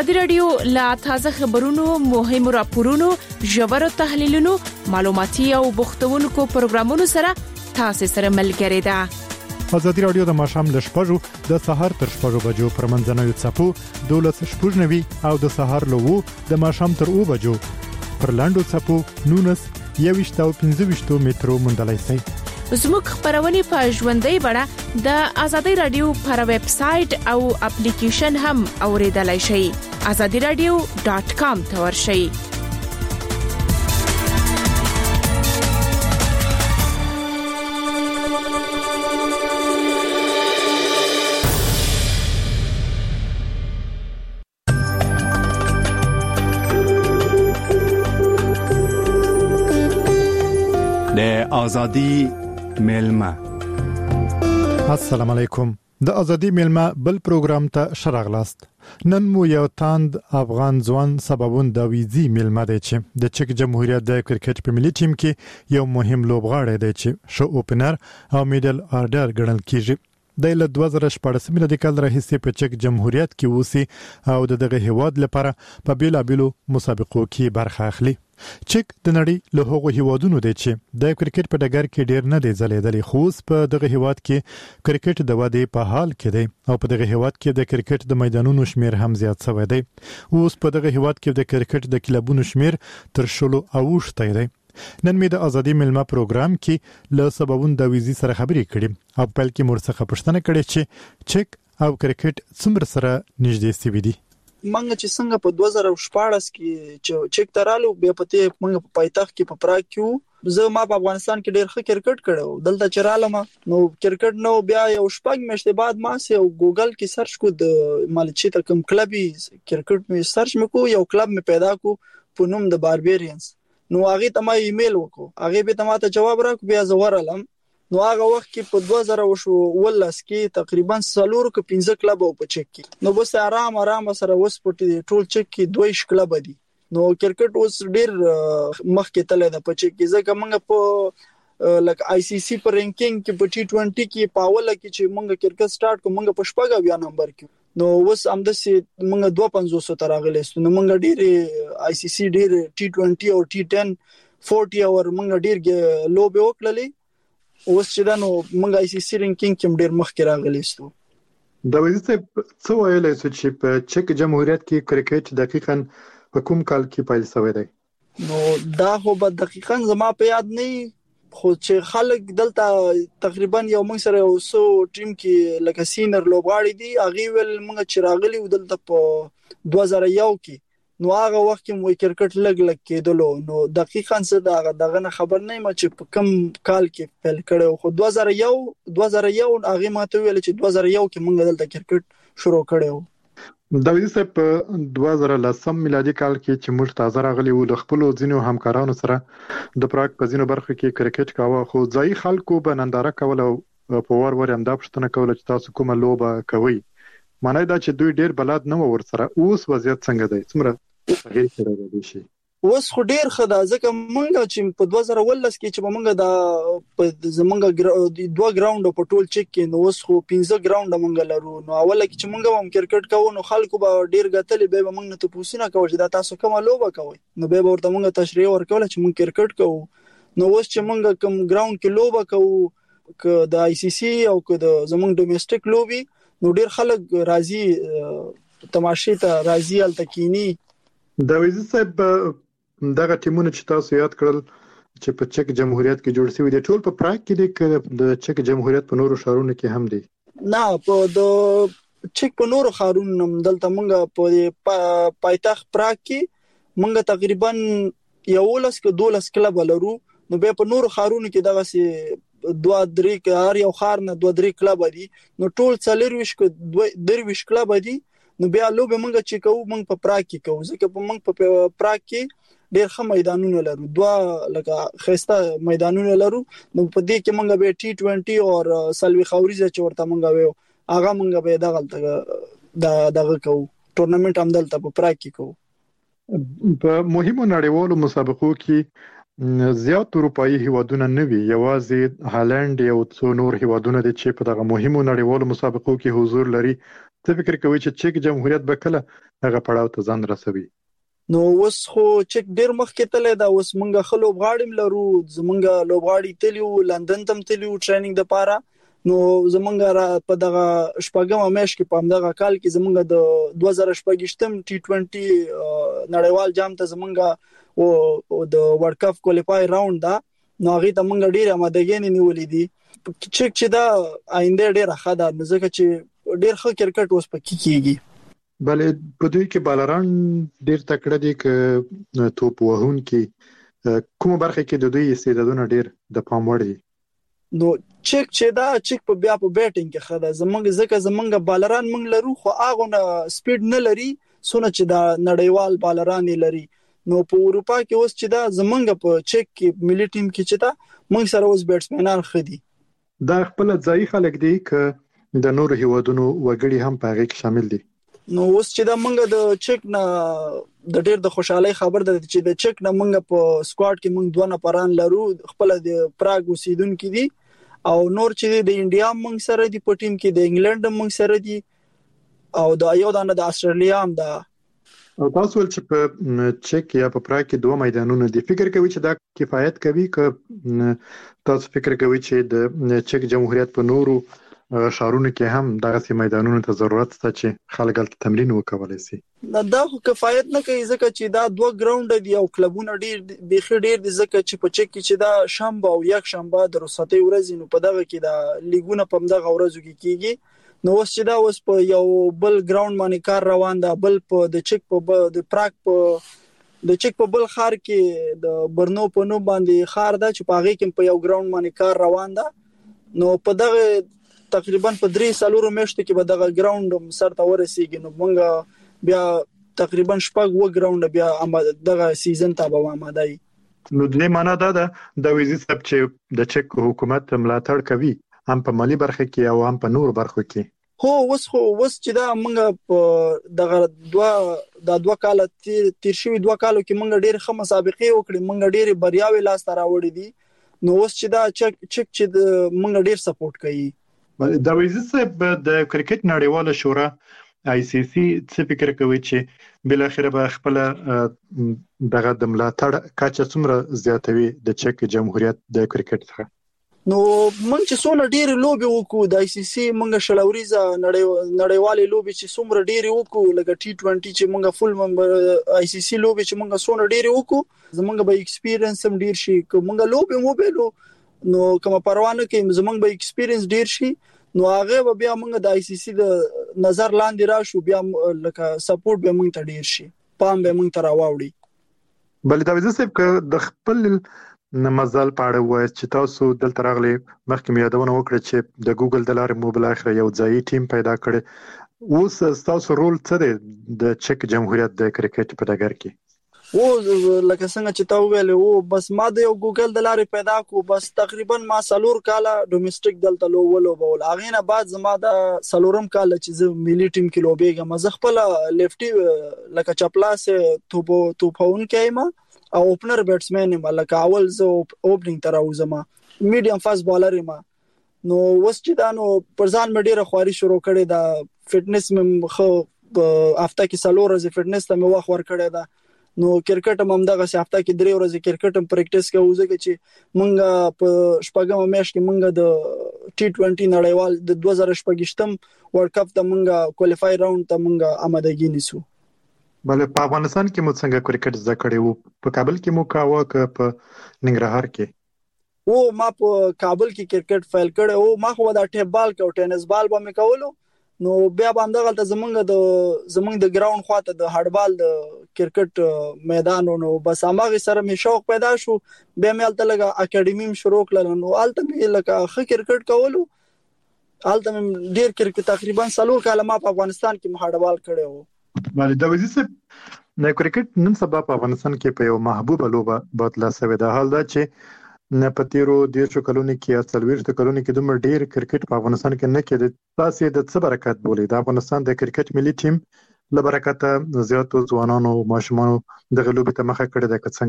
S6: ازادي رادیو لا تازه خبرونو مهم راپورونو ژور تحلیلونو معلوماتي او بوختونکو پروګرامونو سره تاسو سره ملګری ده.
S7: ازادي رادیو د ماشام ل شپږو د سهار تر شپږو بجو پر منځنوي چپو 12:90 او د سهار له 2 د ماشام تر 2 بجو پر لاندو چپو 19 او 15 مترو مندلای سي.
S6: زموږ خبرونه په ژوندۍ بڼه د ازادي رادیو پر ویب سټ او اپلیکیشن هم اوریدلای شئ. azadiradio.com ته ورشئ.
S8: د ازادي میلمه.
S7: السلام علیکم. د ازادي میلمه بل پروګرام ته شراغلاست. نن مو یو تاند افغان ځوان سببون د ویزي میلمه دی چې د چک جمهوریت د کرکټ په ملي ټیم کې یو مهم لوبغاړی دی چې شو اوپنر او میډل آرډر ګڼل کیږي. د 2014 میلادي کال راهیسې په چک جمهوریت کې اوسي او دغه هیواد لپاره په بیلابیلو مسابقو کې برخه اخلي. چک د نړۍ له هغو هیوادونو دی چې د کرکټ په ډګر کې ډیر نه دی ځلیدلی، خو په دغه هیواد کې کرکټ د ودې په حال کې دی او په دغه هیواد کې د کرکټ د میدانونو شمیر هم زیات شوی دی. اوس په دغه هیواد کې د کرکټ د کلبونو شمیر تر 16 دی. نن مې د ازادي میلمه پروګرام کې له سببون د ویزي سره خبرې کړې او په کې مرڅخه پښتنه کړې چې چک او کرکټ څومره سره نږدې سوي دي.
S9: منګه چې څنګه په 2014 کې چې چک ترالو بیا پته منګه په پایتخت کې په پراګ کې زه ما په افغانستان کې ډېر ښه کرکټ کړو. دلته چرالم نو کرکټ نو بیا یو شپږ میاشتې بعد ما سه ګوګل کې سرچ کو د مالچی ته کوم کلبي کرکټ می سرچ مکو یو کلب می پیدا کو په نوم د باربیرینز. نو هغه ته ما ایمیل وکړو، هغه به ته جواب راکړ، بیا زورالم. نو هغه وخت کې په 2018 کې تقریبا 4-5 کلب او په چک کې نو بس آرام سره وس پټي ټول چک کې 2 کلب دي. نو کرکټ اوس ډیر مخکې تللی د په چک کې ځکه موږ په لک آی سی سی پر رینکینګ کې په T20 کې پاوله کې چې موږ کرکټ سٹارټ کوم موږ په شپږ بیا نمبر کې نو اوس همدسي موږ 250 تر اغلیست. نو موږ ډیر آی سی سی ډیر T20 او T10 40 اور موږ ډیر لوب وکړلې. اوس چې دا نو موږ آی سی سی رینکینګ کې ډیر مخکې راغلیستو.
S7: د ویزه څو ویلای چې په چک جمهوریت کې کرکټ دقیقاً په کوم کال کې پیل شوی دی؟
S9: نو دا خو به دقیقاً زما په یاد نه خو چې خلک دلته تقریبا یو موږ سره یو سو ټیم کې لکه سینر لوبغاړي دي هغه ول موږ چې راغلي دلته په 2001 کې نو هغه وخت کې مو کرکټ لګ کېدلو. نو دقیقاً څه دغه نه خبر نه ما چې په کم کال کې پیل کړو خو 2001 هغه ماته ویل چې 2001 کې موږ دلته کرکټ شروع کړو.
S7: د ویزه په 2010 میلادي کال کې چې موږ تازه راغلي وو د خپل ځینو همکارانو سره د پراګ په ځینو برخو کې کرکټ کاوه، خو ځای خلکو به ننداره کول او په ور هم دا پښتنه کول چې تاسو کومه لوبه کوي. معنی دا چې دوی ډیر بلد نه ور سره. اوس وضعیت څنګه دی؟ څومره تغیر کړی دی شي؟
S9: اوس خو ډیر ښه ده ځکه موږ چې په 2018 کې چې موږ د زمونږ 2 ګراوند په ټول چک کې نو اوس خو 15 ګراوند موږ لرو. نو اول کې چې موږ هم کرکټ کوو نو خلکو به ډیر غتلې به موږ نه تاسو کول چې دا تاسو کومه لوبه کوي نو به ورته موږ تشریح ورکول چې موږ کرکټ کوو. نو اوس چې موږ کوم ګراوند کې لوبه کوو ک د آی سی سی او ک د زمونږ ډومېسټک لوبي نو ډیر خلک راضي تماشې ته راضي التکینی.
S7: د ویزه صاحب دغه ټیمونه چې تاسو یاد کړل چې په چک جمهوریت کې جوړ شوی دي ټول په پراګ کې دي د چک جمهوریت په نورو ښارونو کې هم دي؟
S9: نه په د چک په نورو ښارونو هم دلته موږ په پایتخت پراګ کې موږ تقریبا 11 کلب لرو. نو به په نورو ښارونو کې دغه سي 2-3 هر یو ښار نه 2-3 کلب دي. نو ټول 4 کلب دي. نو بیا لوبه موږ چې کوو موږ په پراګ کې کوو ځکه په موږ په پراګ کې ډېر ښه میدانونه لرو، 2 لکه خسته میدانونه لرو. نو په دې کې موږ به T20 او سلوي خوريزه چې ورته موږ وایو هغه موږ به دغه کوو ټورنمنت هم دلته په پراګ کې کوو.
S7: په مهمو نړیوالو مسابقو کې زیات اروپאי هیوادونه نه وي، یوازې هالند یو څو نور هیوادونه دي چې په دغه مهمو نړیوالو مسابقو کې حضور لري څه فکر کوي چې چک جمهوریت به کله هغه پړاو ته ځان رسوي؟
S9: نو اوس خو چک ډیر مخکې تللی دا، اوس مونږ خلو غاړم لرو، زمونږ لوبغاړي تلیو لندن تم تلیو ټریننګ د پاره. نو زمونږ په دغه شپږم میاشت کې په همدغه کال کې زمونږ د 2018 T20 نړیوال جام ته زمونږ او د ورلد کپ کوالیفای راوند دا، نو هغه ته مونږ ډیر آمادګي نیولې دي. چک چې دا آینده ډیر ښه ده، نو ځکه چې ډیر ښه کرکټ اوس پکې کیږي.
S7: بلې په دوی کې بالران ډیر تکړه دي ک توپ وهون کې کوم برخه کې د دوی استعدادونه ډیر د پام وړ دي.
S9: نو چک چې دا چک په بیا په بیټینګ کې خدا زمونږ ځکه زمونږ بالران مونږ لرو، خو هغه نه سپیډ نه لري سونه چې دا نړیوال بالران لري. نو په اروپا کې اوس چې دا زمونږ په چک کې ملي ټیم کې چې دا مونږ سره اوس بیټسمنان خدي.
S7: دا خپل ځای خلک دي ک د نور هیوادونو وګړي هم په هغه کې شامل دي.
S9: نو اوس چې دا مونږ د چک نه د ډیر د خوشحالي خبر ده چې د چک نه مونږ په سکواډ کې مونږ 2 نفران لرو، خپل د پراګ اوسیدونکو دي او نور چې د انډیا مونږ سره دي په ټیم کې، د انګلند مونږ سره دي او د یو دانه د استرالیا هم ده.
S7: او تاسو ول چې په چک یا په پراګ کې 2 میدانونه دي، فکر کوي چې دا کفایت کوي ک تاسو فکر کوي چې د چک جمهوریت په نورو شهرونو کې هم دغه سي میدانونو ته ضرورت شته چې خلک هلته تمرین وکولای شي؟
S9: دا خو کفایت نه کوي ځکه چې دا 2 ګراوند دي او کلبونه ډیر بيخي ډیر دي، ځکه چې په چک کې چې دا شنبه او یک شنبه د رخصتي ورځې نو په دغه کې دا لیګونه په دغه ورځو کې کیږي. نو اوس چې دا اوس په یو بل ګراوند باندې کار روان ده، بل په د چک په د پراګ په د چک په بل خار کې د برنو په نو باندې خار ده چې په هغه کې په یو ګراوند باندې کار روان ده. نو په دغه تقریبا په 3 میاشتو کې به دغه ګراوند سره ورسیږي. نو موږ بیا تقریبا 6 ګراوند بیا دغه سیزن ته به آماده یو.
S7: نو د معنا دا ده د ویزي سب چې د چک حکومت ملاتړ کوي هم په مالی برخه کې او هم په نور برخو کې.
S9: هو اوس چې دا موږ په دغه 2 کال تیر شوی 2 کالو کې موږ ډېر ښه مسابقې وکړې، موږ ډېر بریاوي لاس ته راوړې دي. نو اوس چې دا چک چې موږ ډېر سپورټ کوي.
S7: دا ویزي صاحب د کرکټ نړیواله شورا ICC څه فکر کوي چې بل اخر به خپل دغه د ملاتړ کچه څومره زیاتوي د چک جمهوریت د کرکټ څخه؟
S9: نو موږ چې څونه ډېر لوبي وکړو د ICC موږ شلوريزه نړیوالې لوبي چې څومره ډېر وکړو لکه T20 چې موږ فول ممبر ICC لوبي چې موږ څونه ډېر وکړو زموږ به ایکسپیرینس هم ډېر شي. کومه لوبي مو بیلو نو کومه پروانه کې زمونږ به ایکسپیرینس ډیر شي، نو هغه بیا موږ د ICC د نظر لاندې راشو، بیا لکه سپورټ به موږ ته ډیر شي، پام به موږ ته راوړي.
S7: بل دا وزه صاحب د خپل مزل پاړه وای چې تاسو دلته راغلي مخکې یادونه وکړه چې د ګوګل د لارې موبایل اخر یو ځای ټیم پیدا کړي. اوس تاسو رول څه دی د چک جمهوریت د کرکټ په ډګر کې؟
S9: او لکه څنګه چې تا ویل او بس ما د یو ګوګل د لارې پیدا کو، بس تقریبا ما 4 کاله ډومېسټک دلته لوبول. هغه نه بعد زما د 4م کال چې زه ملي ټیم کې لوبېږم، زه خپل لیفټي لکه چپلاس توپون کېم او اوپنر بیټسمن یم، لکه اول زه اوپننګ تر اوسم میډیم فاست بالر یم. نو وس چې دا نو پرځان مې ډیره خواري شروع کړې، دا فټنس مې خو هفته کې 4 ورځې فټنس ته مې وخت ورکړی دا. نو کرکټ هم دغه هفته کې 3 ورځې کرکټ هم پریکټیس کوو، ځکه چې مونږ په شپږم میاشت کې مونږ د T20 نړیوال د 2018 ورلد کپ ته مونږ کوالیفای راوند ته مونږ آمادګي نیسو.
S7: بل په افغانستان کې مو څنګه کرکټ زده کړی وو؟ په کابل کې مو کاوه که په ننګرهار کې؟
S9: او ما په کابل کې کرکټ فایل کړی او ما خو دا ټیپ بال او ټینس بال به مې کولو. نو بیا باندې غلطه زمونږ د ګراوند خواته د هډبال د کرکټ میدان نو بس هغه سره مې شوق پیدا شو، بیا مې الته لګه اکیډمي شروع کړل. نو الته مې لکه ښه کرکټ کولو، الته مې ډیر کرکټ تقریبا 4 کال ما په افغانستان کې هډبال کړی وو.
S7: باندې د وزي صاحب نه کرکټ نن سبا په افغانستان کې په یو محبوبه لوبه بدله شوې ده. حال دا چې نه پتیرو د شو کلونی کې اصلويرته کلونی کې دومره ډیر کرکټ په افغانستان کې نه کېد. تاسو د څه برکت بولې د افغانستان د کرکټ ملي ټیم له برکته زیاتو ځوانانو او ماشومانو د غلوبې ته مخه کړې ده که څنګه؟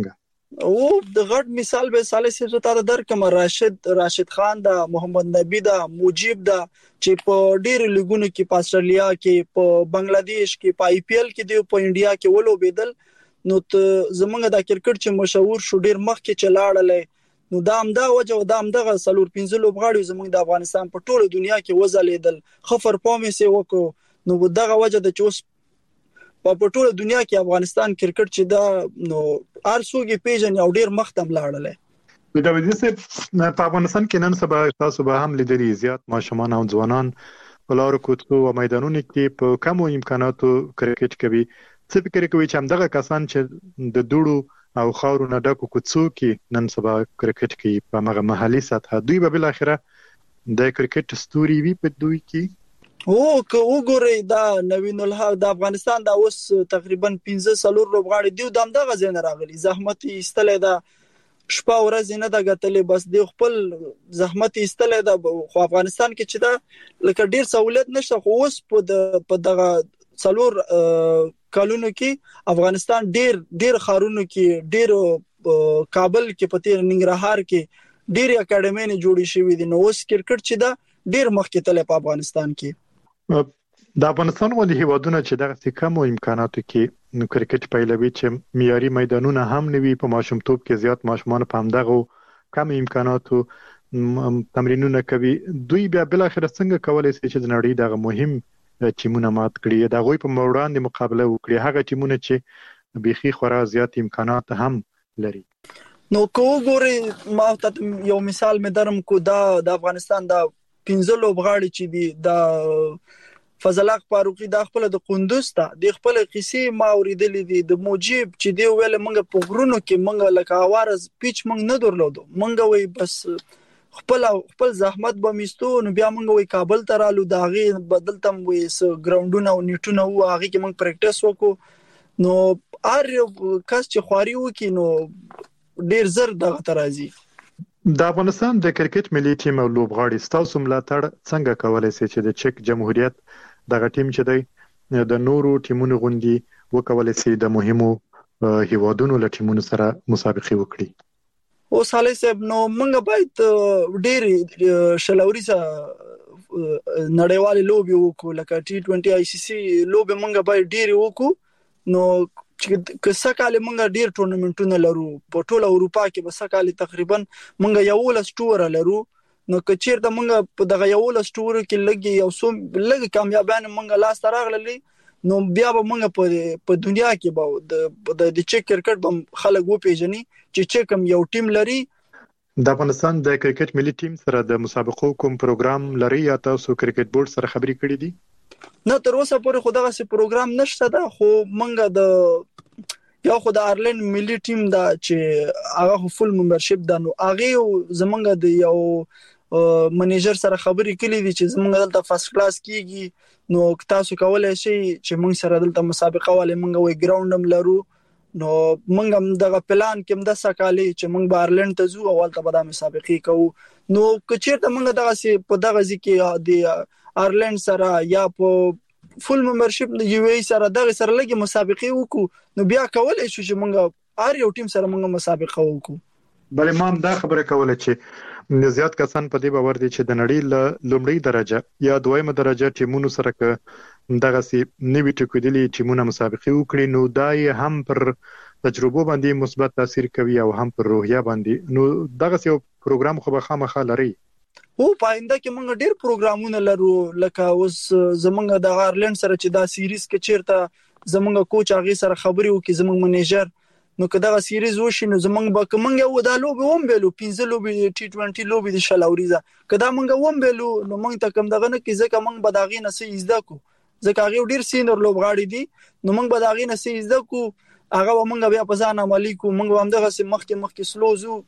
S9: او د غټ مثال به صالح صاحب ته درکم راشد خان دا محمد نبی دا مجيب دا چې په ډېر لیګونو کې په استرالیا کې په بنگلاديش کې په IPL کې دی په انډیا کې ولو بدل نو زمونږ د کرکټ چې مشهور شو ډېر مخ کې چلاړل نو دا همدا وجه دا همدغه سلور 15 لوبغاړي زمونږ د افغانستان په ټوله دنیا کې وزلیدل خفر پامې سي وکړو نو دغه وجه د چوس په ټوله دنیا کې افغانستان کرکټ چې دا نو ارسوګي پیژن یو ډیر مختم لاړل
S7: دا وځي چې په افغانستان کې نن سبا تاسو به هم لیدلي زیات ماشومان او ځوانان په لارو کوڅو او میدانونو کې په کمو امکاناتو کرکټ کوي څه فکر کوي چې همدغه کسان چې د دوړو او خاورو نه ډکو کوڅو کې نن سبا کرکټ کوي په هغه محلي سطح دوی به بل اخره د کرکټ ستوري وي په دوی کې
S9: او که وګورئ دا نوین الحق د افغانستان دا اوس تقریبا 15 سلور لوبغاړي دی دغه ځین راغلي زحمت ایستلې دا شپه ورځ نه دا غتلې بس دی خپل زحمت ایستلې دا خو افغانستان کې چې دا لکه ډیر سہولت نشته خو اوس په دغه سلور کالونو کې افغانستان ډیر خارونو کې ډیر کابل کې پته ننګرهار کې ډیر اکیډمي نه جوړې شوې دي نو اوس کرکټ چې دا ډیر مخکې تل په افغانستان کې
S7: د افغانستان ولې هیوادونه چې دغه کمو امکاناتو کې کرکټ پیلوي چې معیاري میدانونه هم نوي په ماشومتوب کې زیات ماشومان په همدغه کم امکاناتو تمرینونه کوي دوی بیا بل اخر څنګه کولای شي چې د نړۍ دغه مهم ټیمونه مات کړي دا غوي په وړاندې مقابله وکړي هغه ټیمونه چې بيخي خورا زیات امکانات هم لري
S9: نو کو ګوري ما ته یو مثال مې درم کو دا د افغانستان دا 15 لوبغاړي چې دي دا فضل حق فاروقي د خپل د قندوز ته د خپل قصې ما اوریدلې دي د موجب چې دی ویل منګه په غرونو کې منګه لکه اوارز پیچ منګ نه درلودو منګه وي بس خپل زحمت به میستو نو بیا منګه وي کابل ته رالو داغي بدلتم وي ګراوندونه او نیټونه و هغه کې منګ پریکټیس وکړو نو ار کس چې خواري وکي نو ډیر زر دغه ترازی
S7: د افغانستان د کرکټ ملي ټیم او لوبغاړي ستاسو ملاتړ څنګه کولای شي چې د چک جمهوریت دغه ټیم چې دی د نورو ټیمونو غوندي وکولای شي د مهمو هیوادونو له ټیمونو سره مسابقه وکړي
S9: او صالح صاحب نو موږ باید ډېر شلوري سره نړیوال لوبي وکړو لکه T20 ICC لوبي موږ باید ډېر وکړو نو چې سکهاله موږ ډیر ټورنمنټونه لرو په ټوله اروپا کې به سکهاله تقریبا موږ یو لس ټور لرو نو کچیر د موږ په دغه یو لس ټور کې لګي یو سوم لګي کامیابانه موږ لاس راغلي نو بیا به موږ په دنیا کې به د چک کرکټ به خلک و پیژني چې چکم یو ټیم لري
S7: د افغانستان د کرکټ ملي ټیم سره د مسابقو کوم پروګرام لري یا تاسو کرکټ بورډ سره خبرې کړې دي
S9: نه تر اوسه پورې خو دغه پروګرام نشته دا خو منګه د یو خو د آیرلند ملي ټیم دا چې هغه فول ممبرشپ دا نو هغه زمونږ د یو منیجر سره خبرې کړې دي چې زمونږ دلته فرست کلاس کیږي نو تاسو کولای شئ چې موږ سره دلته مسابقه والے موږ وی ګراوندم لرو نو موږ هم دغه پلان کې د سکهاله چې موږ به آیرلند ته ځو او ولته به د مسابقه کوو نو کچېرته موږ دغه په دغه ځکه د آیرلند سره یا په فول ممبرشپ د یو ای سره دغه سره لګي مسابقه وکړو نو بیا کولای شو چې موږ هر یو ټیم سره موږ مسابقه وکړو
S7: بل امام دا خبره کوله چې زیات کسان په دې باور دي چې د نړۍ له لومړی درجه یا دویمه درجه ټیمونو سره دغه سي نوی ټکوډلي ټیمونه مسابقه وکړي نو دای هم پر تجربه باندې مثبت تاثیر کوي او هم پر روحیه باندې نو دغه یو پروګرام خو به خامخا لري
S9: او پاینده کې موږ ډېر پروګرامونه لرو لکه اوس زمونږ د آیرلند سره چې دا سیریز کې چیرته زمونږ کوچ هغه سره خبرې وکړي زمونږ منیجر نو که دا سیریز وشي نو زمونږ به کومنګ یو د لوبي هم بیلو 15 لوبي T20 لوبي د شلاوريزه کدا موږ هم بیلو نو موږ ته کوم دغه نه کې ځکه موږ به داغې نه سي زده کو ځکه هغه ډېر سینر لوبغاړي دي نو موږ به داغې نه سي زده کو هغه موږ بیا په ځان عملی کو موږ هم دغه سي مخکې سلوزو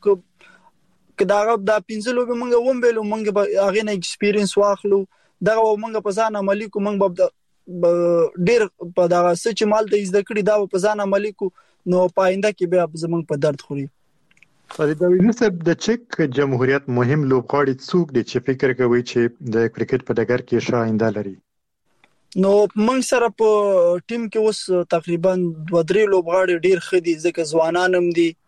S9: کدا دا 15 لوبي موږ هم بیلو موږ به هغه نه ایکسپیرینس واخلو دغه موږ په ځان عملی کو موږ به ډېر په دغه سچ مال ته زده کړی دا په ځان عملی کو نو پاینده کې بیا زمونږ په درد خوري
S7: فرید وینسب د چک جمهوریت مهم لوبغاړي څوک دي چې فکر کوي چې د کرکټ په ډګر کې ښه آینده لري
S9: نو موږ سره په ټیم کې اوس تقریبا 2-3 لوبغاړي ډیر ښه دي ځکه ځوانان هم دي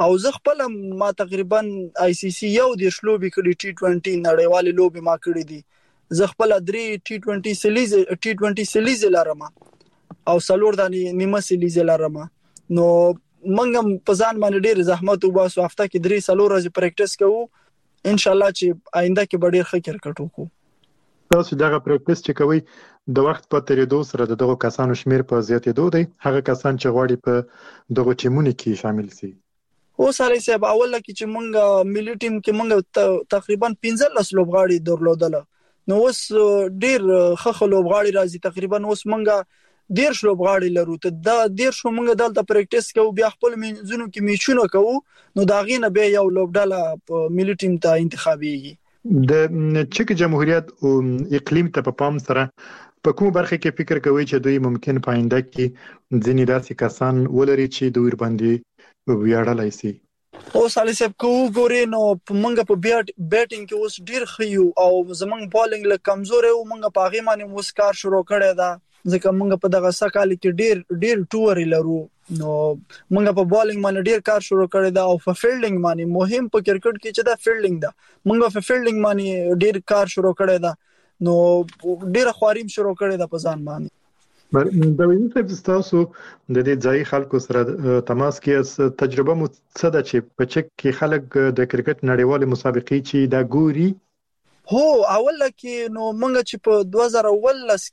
S9: او زه خپل ما تقریبا ICC یو د شلوبي کړي T20 نړیوالې لوبي ما کړې دي زه خپل 3 T20 سیلیز لرم او سلور د نیمه سیلیز لرم نو منګم په ځان باندې ډېر زحمت وباسو هفته کې 3 سلور ورځې پریکټیس کوو ان شاء الله چې آینده کې ډېر ښه کرکټ وکړو.
S7: تاسو دغه پریکټیس چې کوي د وخت په تیریدو سره دغه کسانو شمیر په زیاتېدو دی هغه کسان چې غواړي په دغه ټیمونو کې شامل شي.
S9: اوس علي صاحب اول کې چې مونږ ملي ټیم کې مونږ تقریبا 15 لوبغاړي درلودل نو اوس ډېر ښه لوبغاړي راځي تقریبا اوس مونږ 10 لوبغاړي لرو ته دا 10 مونږ دلته پریکټیس کوو بیا خپل منځونو کې میچونه کوو نو دا غینه به یو لوبډاله په ملي ټیم ته انتخابيږي.
S7: د چک جمهوریت او اقلیم ته په پام سره په کوم برخه کې فکر کوي چې دوی ممکن پاینده کې ځینې داسې کسان ولري چې دوی باندې ویاړلای شي.
S9: او سالي صاحب کو ګوري نو موږ په بیټینګ کې اوس ډیر خيو او زمنګ بالینګ له کمزور او موږ په هغه باندې اوس کار شروع کړی دا ځکه موږ په دغه سکهال کې ډیر ټور لرو نو موږ په بالینګ باندې ډیر کار شروع کړی دا او په فیلډینګ باندې مهم په کرکټ کې چې دا فیلډینګ دا موږ په فیلډینګ باندې ډیر کار شروع کړی دا نو ډیر خواریم شروع کړی دا په ځان باندې.
S7: د وینې صاحب تاسو د دې ځای خلکو سره تماس کې تجربه مو څه ده چې په چک کې خلک د کرکټ نړیوال مسابقې چې دا ګوري؟
S9: هو اول کې نو مونږ چې په 2018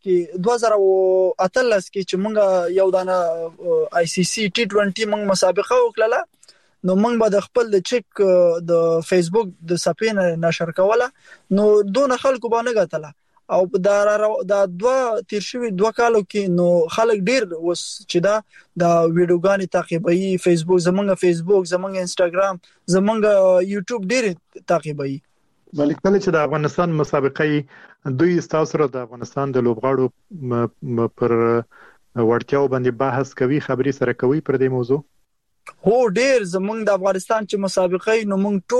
S9: کې چې مونږ یو دانه ICC T20 مونږ مسابقه وکړه نو مونږ به د خپل د چک د فیسبوک د صفحې نشر کوله نو دون خلکو باندې غتله او دا تیر شوی 2 کالو کې نو خلک ډیر وس چې دا د ویډیوګانې تعقیبوي فیسبوک زمونږ انستګرام زمونږ یوټیوب ډیر تعقیبوي.
S7: ولیکل چې د افغانستان مسابقې دوی تاسو سره د افغانستان د لوبغاړو پر وړتیاو باندې بحث کوي خبري سره کوي پر دې موضوع؟
S9: هو ډیر زمونږ د افغانستان چې مسابقې نو مونږ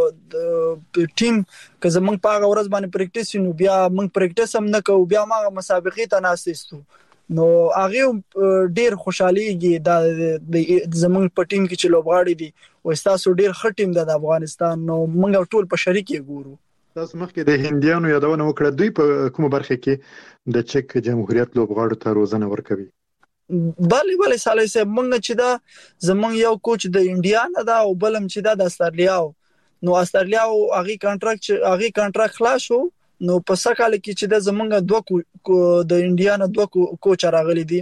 S9: ټول ټیم که زمونږ په هغه ورځ باندې پریکټیس نو بیا مونږ پریکټیس هم نه کوو بیا ما مسابقې ته ناسېستو نو هغه ډیر خوشاليږي د زمونږ په ټیم کې چې لوبغاړي دي او تاسو ډیر ښه ټیم د افغانستان نو مونږ ټول په شریک ګورو.
S7: تاسو مخکې د هندیانو یادونه وکړه دوی په کومه برخه کې د چک جمهوریت لوبغاړو ته روزنه ورکوي؟
S9: بله سالي صاحب مونږ چې دا زمونږ یو کوچ د انډیا نه دا او بلم چې دا د استرالیا او هغه کانټراکټ خلاص شو نو په سکهال کې چې دا زمونږ د انډیا نه 2 کوچ راغلي دي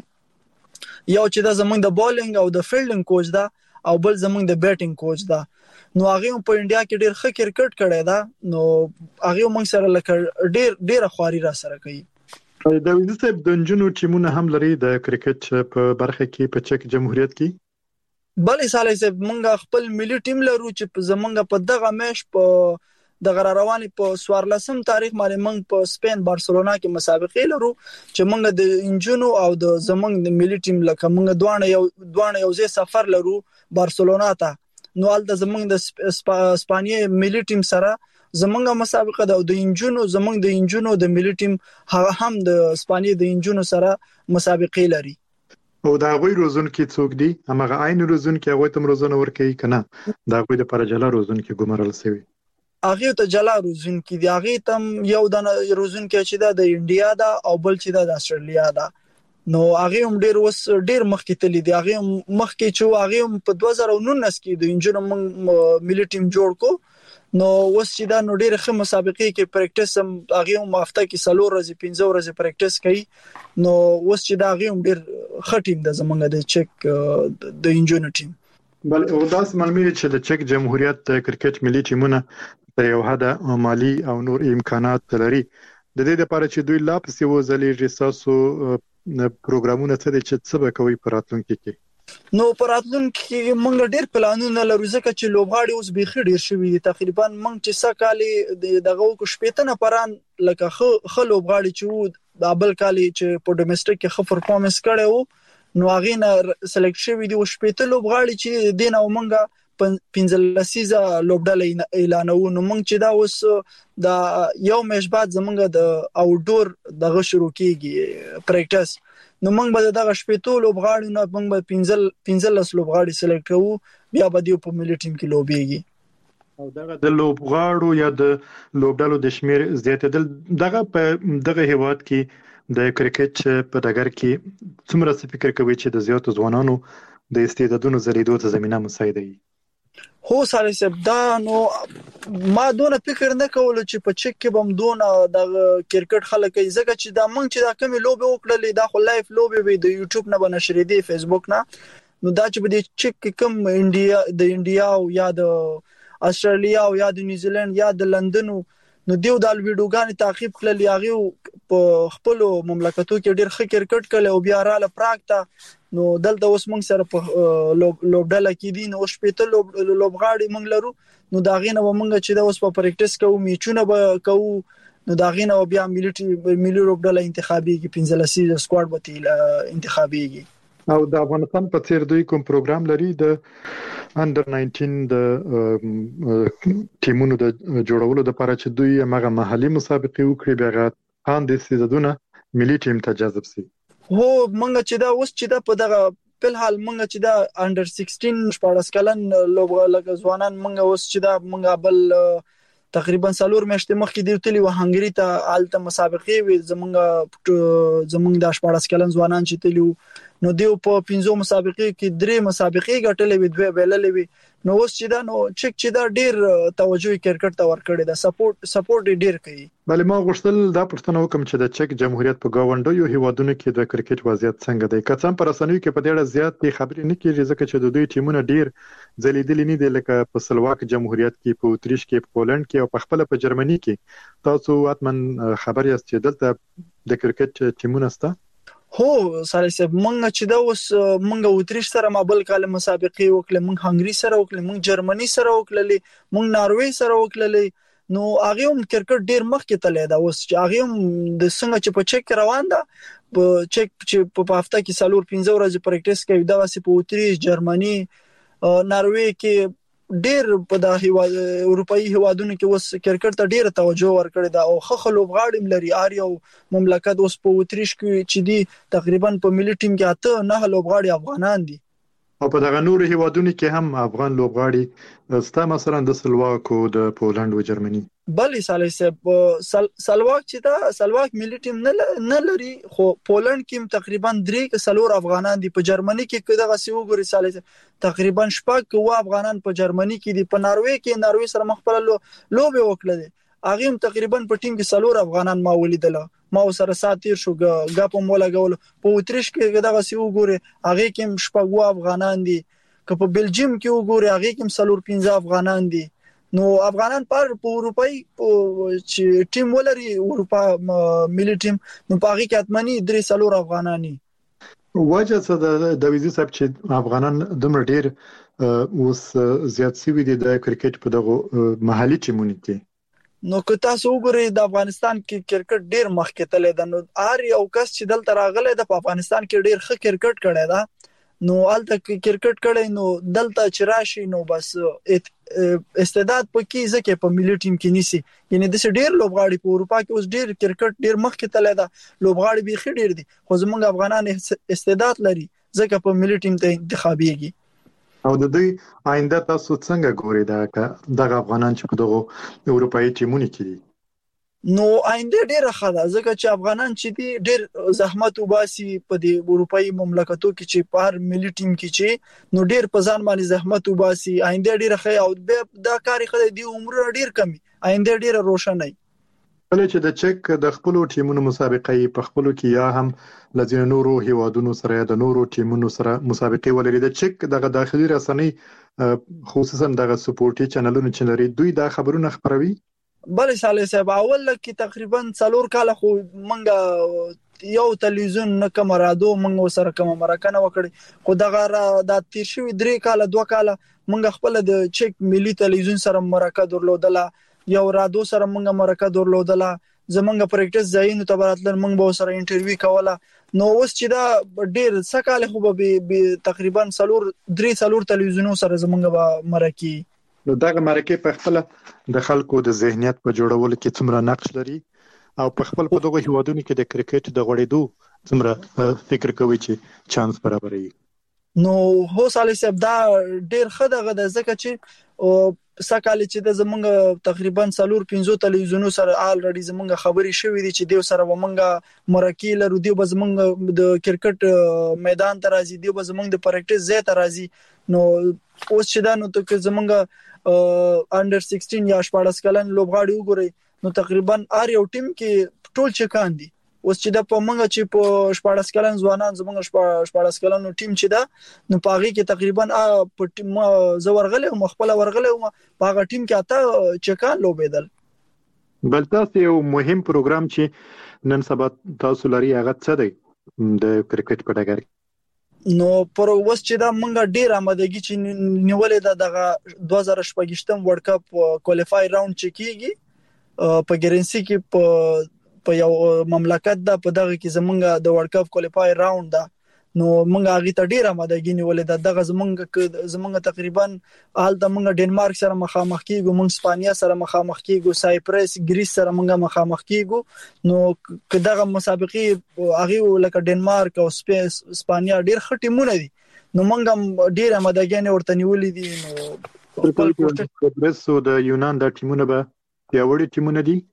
S9: یو چې دا زمونږ د بالینګ او د فیلډینګ کوچ دا او بل زمونږ د بیټینګ کوچ دا نو هغه په انډیا کې ډیر ښه کرکټ کړی دا نو هغه مونږ سره لکه ډیر خواري را سره کوي.
S7: د وینې صاحب د جنونو ټیمونه هم لري د کرکټ په برخه کې په چک جمهوریت کې؟
S9: بلې سالي صاحب مونږ خپل ملي ټیم لرو چې زمونږ په دغه میش په د رواني په 14 تاریخ باندې مونږ په سپین بارسلونا کې مسابقې لرو چې مونږ د انجونو او د زمونږ د ملي ټیم لکه مونږ دوانه یو ځای سفر لرو بارسلونا ته نو د زمونږ د اسپانیا ملي ټیم سره زمونږه مسابقه د انجونو د ملي ټیم هم د اسپانیا د انجونو سره مسابقې لري.
S7: او دا غوي روزون کې څوک دي هغه عین روزون کې هغه تم روزونه ورکوي کنه دا غوي د پرجلا روزون کې ګمرل سوي
S9: هغه ته جلا روزون کې دی هغه تم یو د روزون کې چې دا د انډیا دا او بل چې دا د استرالیا دا نو هغه هم ډیر مخکې تللی دی هغه مخکې چې هغه په 2019 کې د انجونو ملي ټیم جوړ کو نو اوس چې دا نو ډېر ښه مسابقې کې پریکټیس هم هغه هم هفته کې 3 ورځې 15 ورځې پریکټیس کوي نو اوس چې دا هغه هم ډېر ښه ټیم د زمونږ د چک د انجونو ټیم.
S7: بل او داس معلومه چې د چک جمهوریت کرکټ ملي ټیمونه تر یو حد مالی او نور امکانات لري د دې لپاره چې دوی لا پسې وځلې رساسو پروګرامونه څه دي چې څه کوي په راتلونکي کې؟
S9: نو پراتلونکو کې مونږ ډېر پلانونه لرو ځکه چې لوبغاړي اوس بيخي ډېر شوي دي تقریبا مونږ چې سکهالي دغه کو شپېته نفران لکه خو لوبغاړي چې د ابل کالي چې په ډومېسټک کې خو پرفورمنس کړي وو نو هغه نه سلیکټ شوي دي او شپېته لوبغاړي چې دین او مونږه 15 لوبډاله اعلانو نو مونږ چې دا اوس د یو میش بعد زمونږ د اوټډور دغه شروع کیږي پریکټیس نو موږ به دغه شپېتو لوبغاړو نه موږ به 15 لوبغاړي سلیکټ کوو بیا به دی په ملي ټیم کې لوبېږي.
S7: او دغه د لوبغاړو یا د لوبډالو د شمیر زیاتېدل دغه په دغه هیواد کې د کرکټ په ډګر کې څومره فکر کوي چې د زیاتو ځوانانو د استعدادونو زریدو ته زمينه مساعده وي؟
S9: هو ساري صاحب دا نو ما دونه فکر نه کول چې په چک کې بم دونه د کرکټ خلک ځکه چې دا مونږ چې دا کمی لوبه وکړلې دا خو لایف لوبه وي د یوټیوب نه بنشرې دي فیسبوک نه نو دا چې په دې چک کم انډیا او یا د استرالیا او یا د نیوزیلند یا د لندن نو دیو دال ویډیوګان تعقیب کړل یاغي په خپل مملکتو کې ډېر ښه کرکټ کړل او بیا رااله پراکتا نو دلته اوس موږ سره په لوبډاله کې دي نو شپېته لوبغاړي موږ لرو نو دا غینه موږ چې دا اوس په پریکټیس کوو میچونه به کوو نو دا غینه بیا ملي لوبډاله انتخابيږي 15 سکواډ به انتخابيږي.
S7: او د افغانستان په څیر دوی کوم پروګرام لري د انډر 19 د ټیمونو د جوړولو لپاره چې دوی هغه محلي مسابقې وکړي بیا غان د استعدادونه ملي ټیم ته جذب شي؟
S9: هو موږ چې دا اوس چې دا په دغه په حال موږ چې دا انډر 16 14 کلن لوبغاړي ځوانان موږ اوس چې دا موږ بل تقریبا 4 میاشتې مخکې دیوتلی و هنګری ته آلته مسابقې وي زمونږ د 14 کلن ځوانان چې تلیو نو دیو په 15 مسابقې کې 3 مسابقې ګټلې وي 2 بیللې وي نو اوس چې دا نو چک چې دا ډیر توجه کرکټ ته ورکړي دا سپورټ ډیر کوي.
S7: بل ما غوښتل دا پښتنه وکم چې د چک جمهوریت په گاونډیو هیوادونو کې د کرکټ وضعیت څنګه دی که څم پر اسانوي کې په ډېر زیات خبرې نه کیږي ځکه چې د دوی ټیمونه ډیر ځلیدلې نه دي لکه په سلواک جمهوریت کې په اتریش کې په پولند کې او په خپل په جرمني کې تاسو اتمن خبر یاست چې دلته د کرکټ ټیمونه سته؟
S9: هو ساري صاحب مونږ چې دا اوس مونږ اتریش سره مابل کاله مسابقې وکړه مونږ هنګری سره وکړه مونږ جرمني سره وکړلې مونږ ناروې سره وکړلې نو هغه هم کرکټ ډیر مخکې تللی دا اوس چې هغه هم د څنګه چې په چک روان ده په چک چې په هفته کې 4-5 ورځې پریکټیس کوي دا واسي په اتریش جرمني ناروې کې ډیر په د اروپאי هیوادونو کې اوس کرکټ ته ډیره توجه ورکړي دا او خخ لوبغاړي لري اریو مملکت اوس په اتریش کې چې دي تقریبا په ملي ټیم کې 8-9 لوبغاړي افغانان دي
S7: او په دغه نور هیوادونو کې هم افغان لوبغاړي ستا مثلا د سلواک او د پولند او جرمني
S9: بلې سالي صاحب سلواک چې دا سلواک ملي ټیم نه لري خو پولند کې تقریبا 3 افغانان دي په جرمني کې دغه سی وګوري سالي تقریبا 6 افغانان په جرمني کې دي په ناروې سره مخبل لوبه وکړه هغه تقریبا په ټیم کې 4 افغانان ما ولیدل ما سره ساتیر شو غاپ مولا غول په اتریش کې دغه سی وګوري هغه کې 6 افغانان دي که په بلجیم کې وګوري هغه کې 4-5 افغانان دي نو افغانان پر په اروپאי چې ټیم ولري اروپا ملي ټیم نو پاغي کې اتمنی 3 افغانانی
S7: وجه څه د ویزي صاحب چې افغانان دومره ډیر اوس زیات سوي دي د کرکټ په دغه محلي ټیمونو کې
S9: نو که تاسو وګورئ د افغانستان کې کرکټ ډیر مخکې تللی دی نو هر یو کس چې دلته راغلی د افغانستان کې ډیر ښه کرکټ کړی دا نو الته کرکټ کړی نو دلته چې راشي نو بس استعداد پکې ځکه په ملي ټیم کې نيسي یعنی د ډیر لوبغاړي په اروپا کې اوس ډیر کرکټ ډیر مخکې تللی دا لوبغاړي به ډیر دي خو زمونږ افغانان استعداد لري ځکه په ملي ټیم ته انتخابيږي
S7: او د دوی آینده تاسو څنګه ګورئ دغه افغانان چې په دغه اروپאי ټیمونو کې دي
S9: نو آینده ډیره ښه ده ځکه چې افغانان چې دي ډیر زحمت وباسي په دې اروپאי مملکتو کې چې په هر ملي ټیم کې چې نو ډیر په ځان باندې زحمت وباسي آینده ډیره ښه او دا کاری خدای دی عمر ډیر کمی آینده ډیره روښانه
S7: کله چې د چک د خپل ټیمونو مسابقې په خپل کې یا هم لږ نورو هیوادونو سره د نورو ټیمونو سره مسابقې ولري د چک دغه داخلي رسنۍ خصوصا دغه سپورټي چینلونو چې لري دوی دا خبرونه خبروي
S9: بلې سالي صاحب اول کې تقریبا 4 کال خو منګه یو تلویزیون نه کمرادو منګه سره کوم مرکه وکړي خو دغه د تیر شوی 2 کال منګه خپل د چک ملي تلویزیون سره مرکه درلودله یو رادو سره منګه مرکه درلودله زمونږ پریکټیس ځایونو ته براتل منګه به سره انټرویو کوله نو اوس چې دا ډیر سکاله خو به تقریبا 3 تلویزیونو سره زمونږ به مرکه
S7: نو دغه مرکه په خپل د خلکو د ذهنیت په جوړولو کې څومره نقش لري او په خپل په دغه هیوادونو کې د کرکټ د غوړېدو څومره فکر کوي چې چانس برابري؟
S9: نو هو صالح صاحب دا ډیر خدغه د زکه چې سکهال چې د زمونږ تقریبا 4-5 تلویزیونونو سره الریډي زمونږ خبري شوې دي چې دیو سره ومنګه مرکی لرو دیو به زمونږ د کرکټ میدان ته راځي دیو به زمونږ د پریکټیس ځای ته راځي. نو اوس چې دا نو ته زمونږ انډر 16 یا 14 کلن لوبغاړي وګوري نو تقریبا ار یو ټیم کې ټول چکان دي. اوس چې د پمنګ چې په 14 کلن ځوانان زمونږ 14 کلن ټیم چې دا نو پاغي کې تقریبا په ټیم زورغله او مخبل ورغله او پاغه ټیم کې اته چکان لوبېدل.
S7: بل تاسو یو مهم پروګرام چې نن سبا تاسو لري هغه څه دی د کرکټ په ډګر؟
S9: نو پر اوس چې دا مونږ ډیر آمادګي چې نیولې د 2018 ورلد کپ کوالیفای راوند چې کیږي په ګرنسي کې په یو مملکت دا په دغه کې زمونږ د ورلد کپ کوالیفای راوند دا نو مونږ هغه ته ډیر آمادګي نیولې دغه زمونږ تقریبا حال د مونږ ډنمارک سره مخامخ کیږو مونږ اسپانیا سره مخامخ کیږو سایپرس ګریس سره مونږ مخامخ کیږو. نو کداغه مسابقې هغه لکه ډنمارک او اسپانیا ډیر خټیمونه دي نو مونږ ډیر آمادګي نه ورته نیولې دي. نو
S7: سایپرس او د یونان د ټیمونه به پیاوړي ټیمونه دي.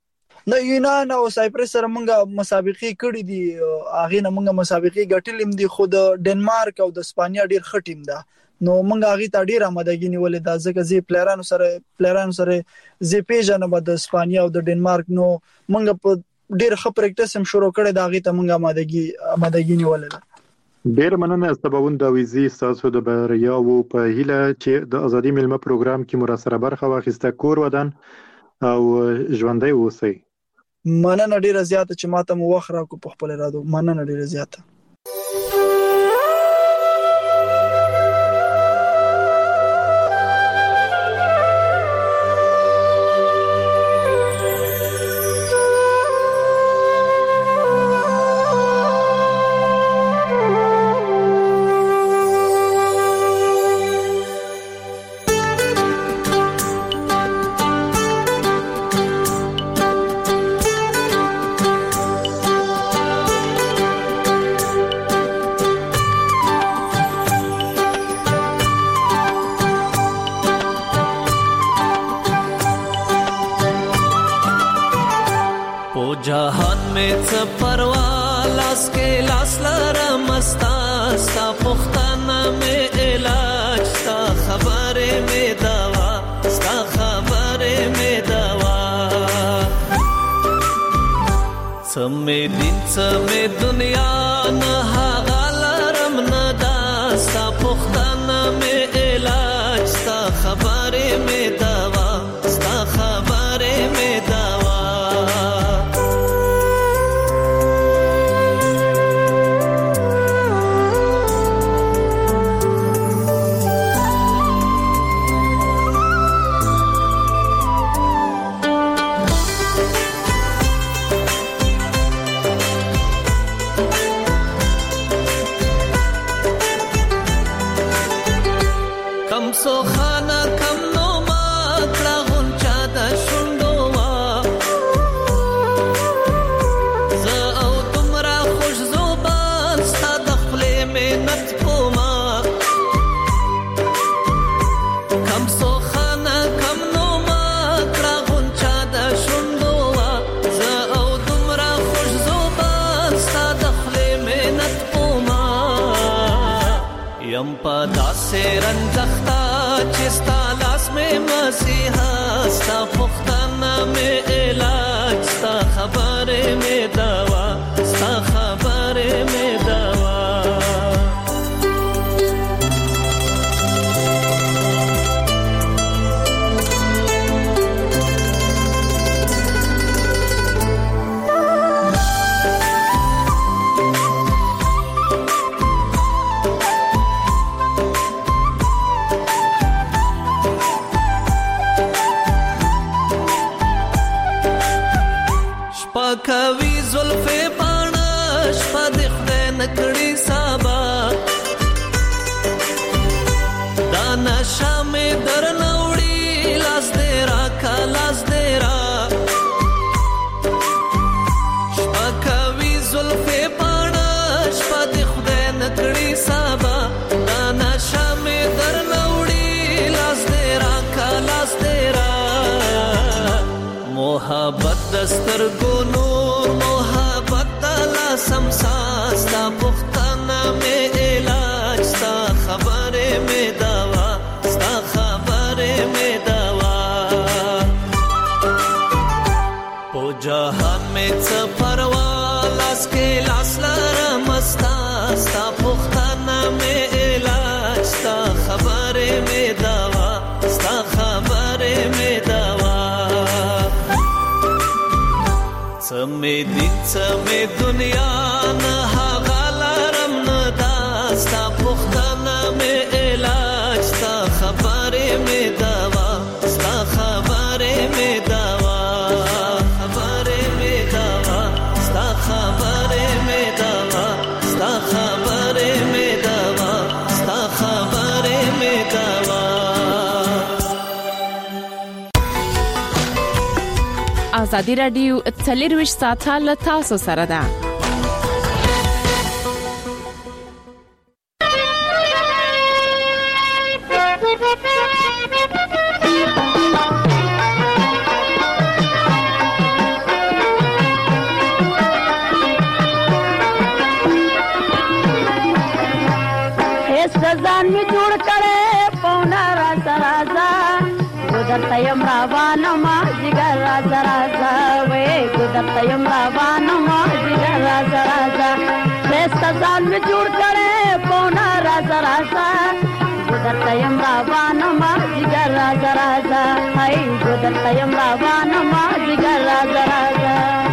S9: د یونان او سایپرس سره مونږه مسابقې کړې دي هغه نه مونږه مسابقې ګټلې دي خو د ډنمارک او د اسپانیا ډیر خټیم ده. نو مونږه هغه ته ډیر آمادګي نیولې ده ځکه زی پلیرانو سره زی پیژنه به د اسپانیا او د ډنمارک نو مونږه په ډیر ښه پریکټیس هم شروع کړې ده هغه ته مونږه آمادګي نیولې ده.
S7: ډیر مننه سباوند داویزی تاسو د بریا او په هیله چې د ازادي ملما پروګرام کې مراسره برخه واخیسته کور ودان او ژوندۍ اوسئ.
S9: مننه ډیره زیاته چې ماته مو وخت راکو په خپل رادو. مننه ډیره زیاته.
S10: जहान में परवालास के लास लरमस्ता सा पुख्ताना में इलाज सा खबरे में दवा सा खबरे में दवा समे दिन समे दुनिया न हागालरम नदा सा पुख्ताना में इलाज सा खबरे में दवा सा खबरे में दवा से रंजख्ता चिस्ता लास में मसीहा सा पुख्ताना में इलाज सा खबरे में दवा सा खबरे में दवा کوي زلفې باڼه شپه د خدای نکړي سبا دا نشه مې درنه وړي لاس دې راکه لاس دې را شپه کوي زلفې باڼه محبت دستر کو نور محبت دلا سمسا ستا پختانا میں علاج ستا خبریں میں دوا ستا خبریں میں دوا پو جہان میں پروا لاس کے لاس لرمستا ستا پختانا میں علاج ستا خبریں میں دوا ستا خبریں میں دوا سمې دین سمې دنیا نه غالرم نه داستا پختانه مې علاج ستا خبرې مې دوا ستا خبرې مې دوا خبرې مې دوا ستا خبرې مې دوا ستا خبرې مې دوا ستا خبرې مې دوا
S6: آزادی رادیو 24 ساعته له تاسو سره ده
S11: ځان می جوړ کړي پونا راز رازا ګذرت یم روان ما جګر راز رازا وې ګذرت یم روان ما جګر راز رازا ځان می جوړ کړي پونا راز رازا ګذرت یم روان ما جګر راز رازا هاي ګذرت یم روان ما جګر راز رازا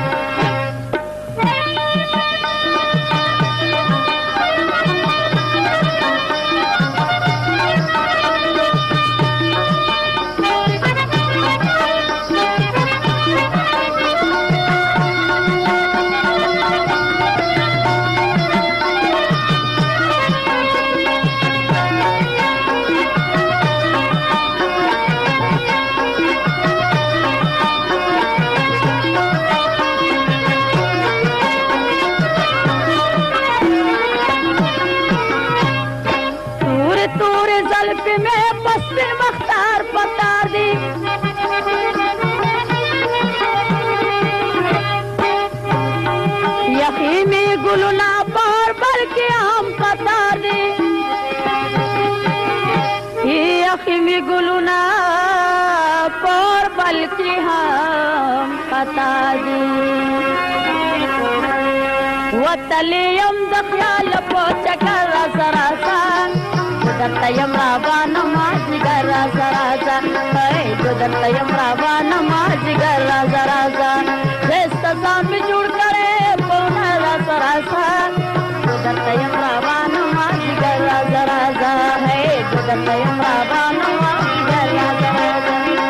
S11: می گلونا پر بلکی هم خطا دی وطلیم دخیال پو چکر سراسا گدرتیم روان ما جگر سراسا گدرتیم روان ما جگر سراسا دست سام جوڑ کرے پونا سراسا گدرتیم روان ما جگر سراسا گدرتیم روان ما جگر سراسا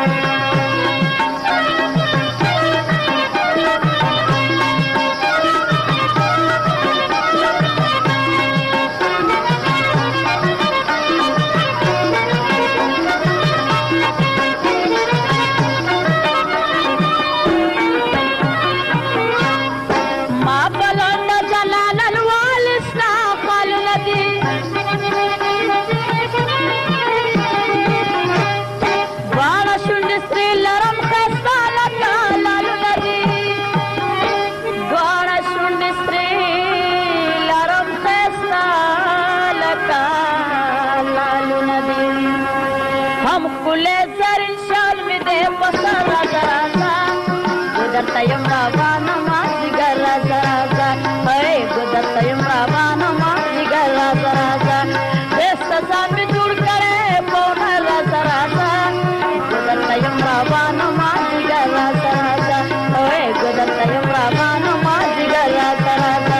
S11: Guddartayam Ravana ma jigara zaraza, hey Guddartayam Ravana ma jigara zaraza, desta san me jud kare pona zaraza, Guddartayam Ravana ma jigara zaraza, hey Guddartayam Ravana ma jigara zaraza.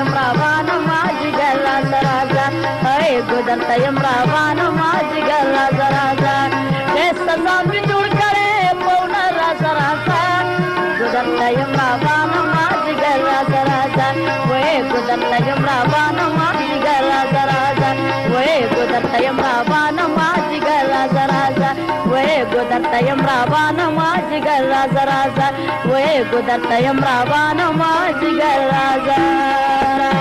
S11: یم روانه ما جګر راځه راځه هي ګودر ته یم روانه ما جګر راځه راځه دستا ځان می جوړ کړې پونه راځه راځه ګودر ته یم روانه ما جګر راځه راځه وې ګودر ته یم روانه ما جګر راځه راځه وې ګودر ته یم روانه ما جګر راځه راځه وې ګودر ته یم روانه ما جګر راځه راځه وې ګودر ته یم روانه ما جګر راځه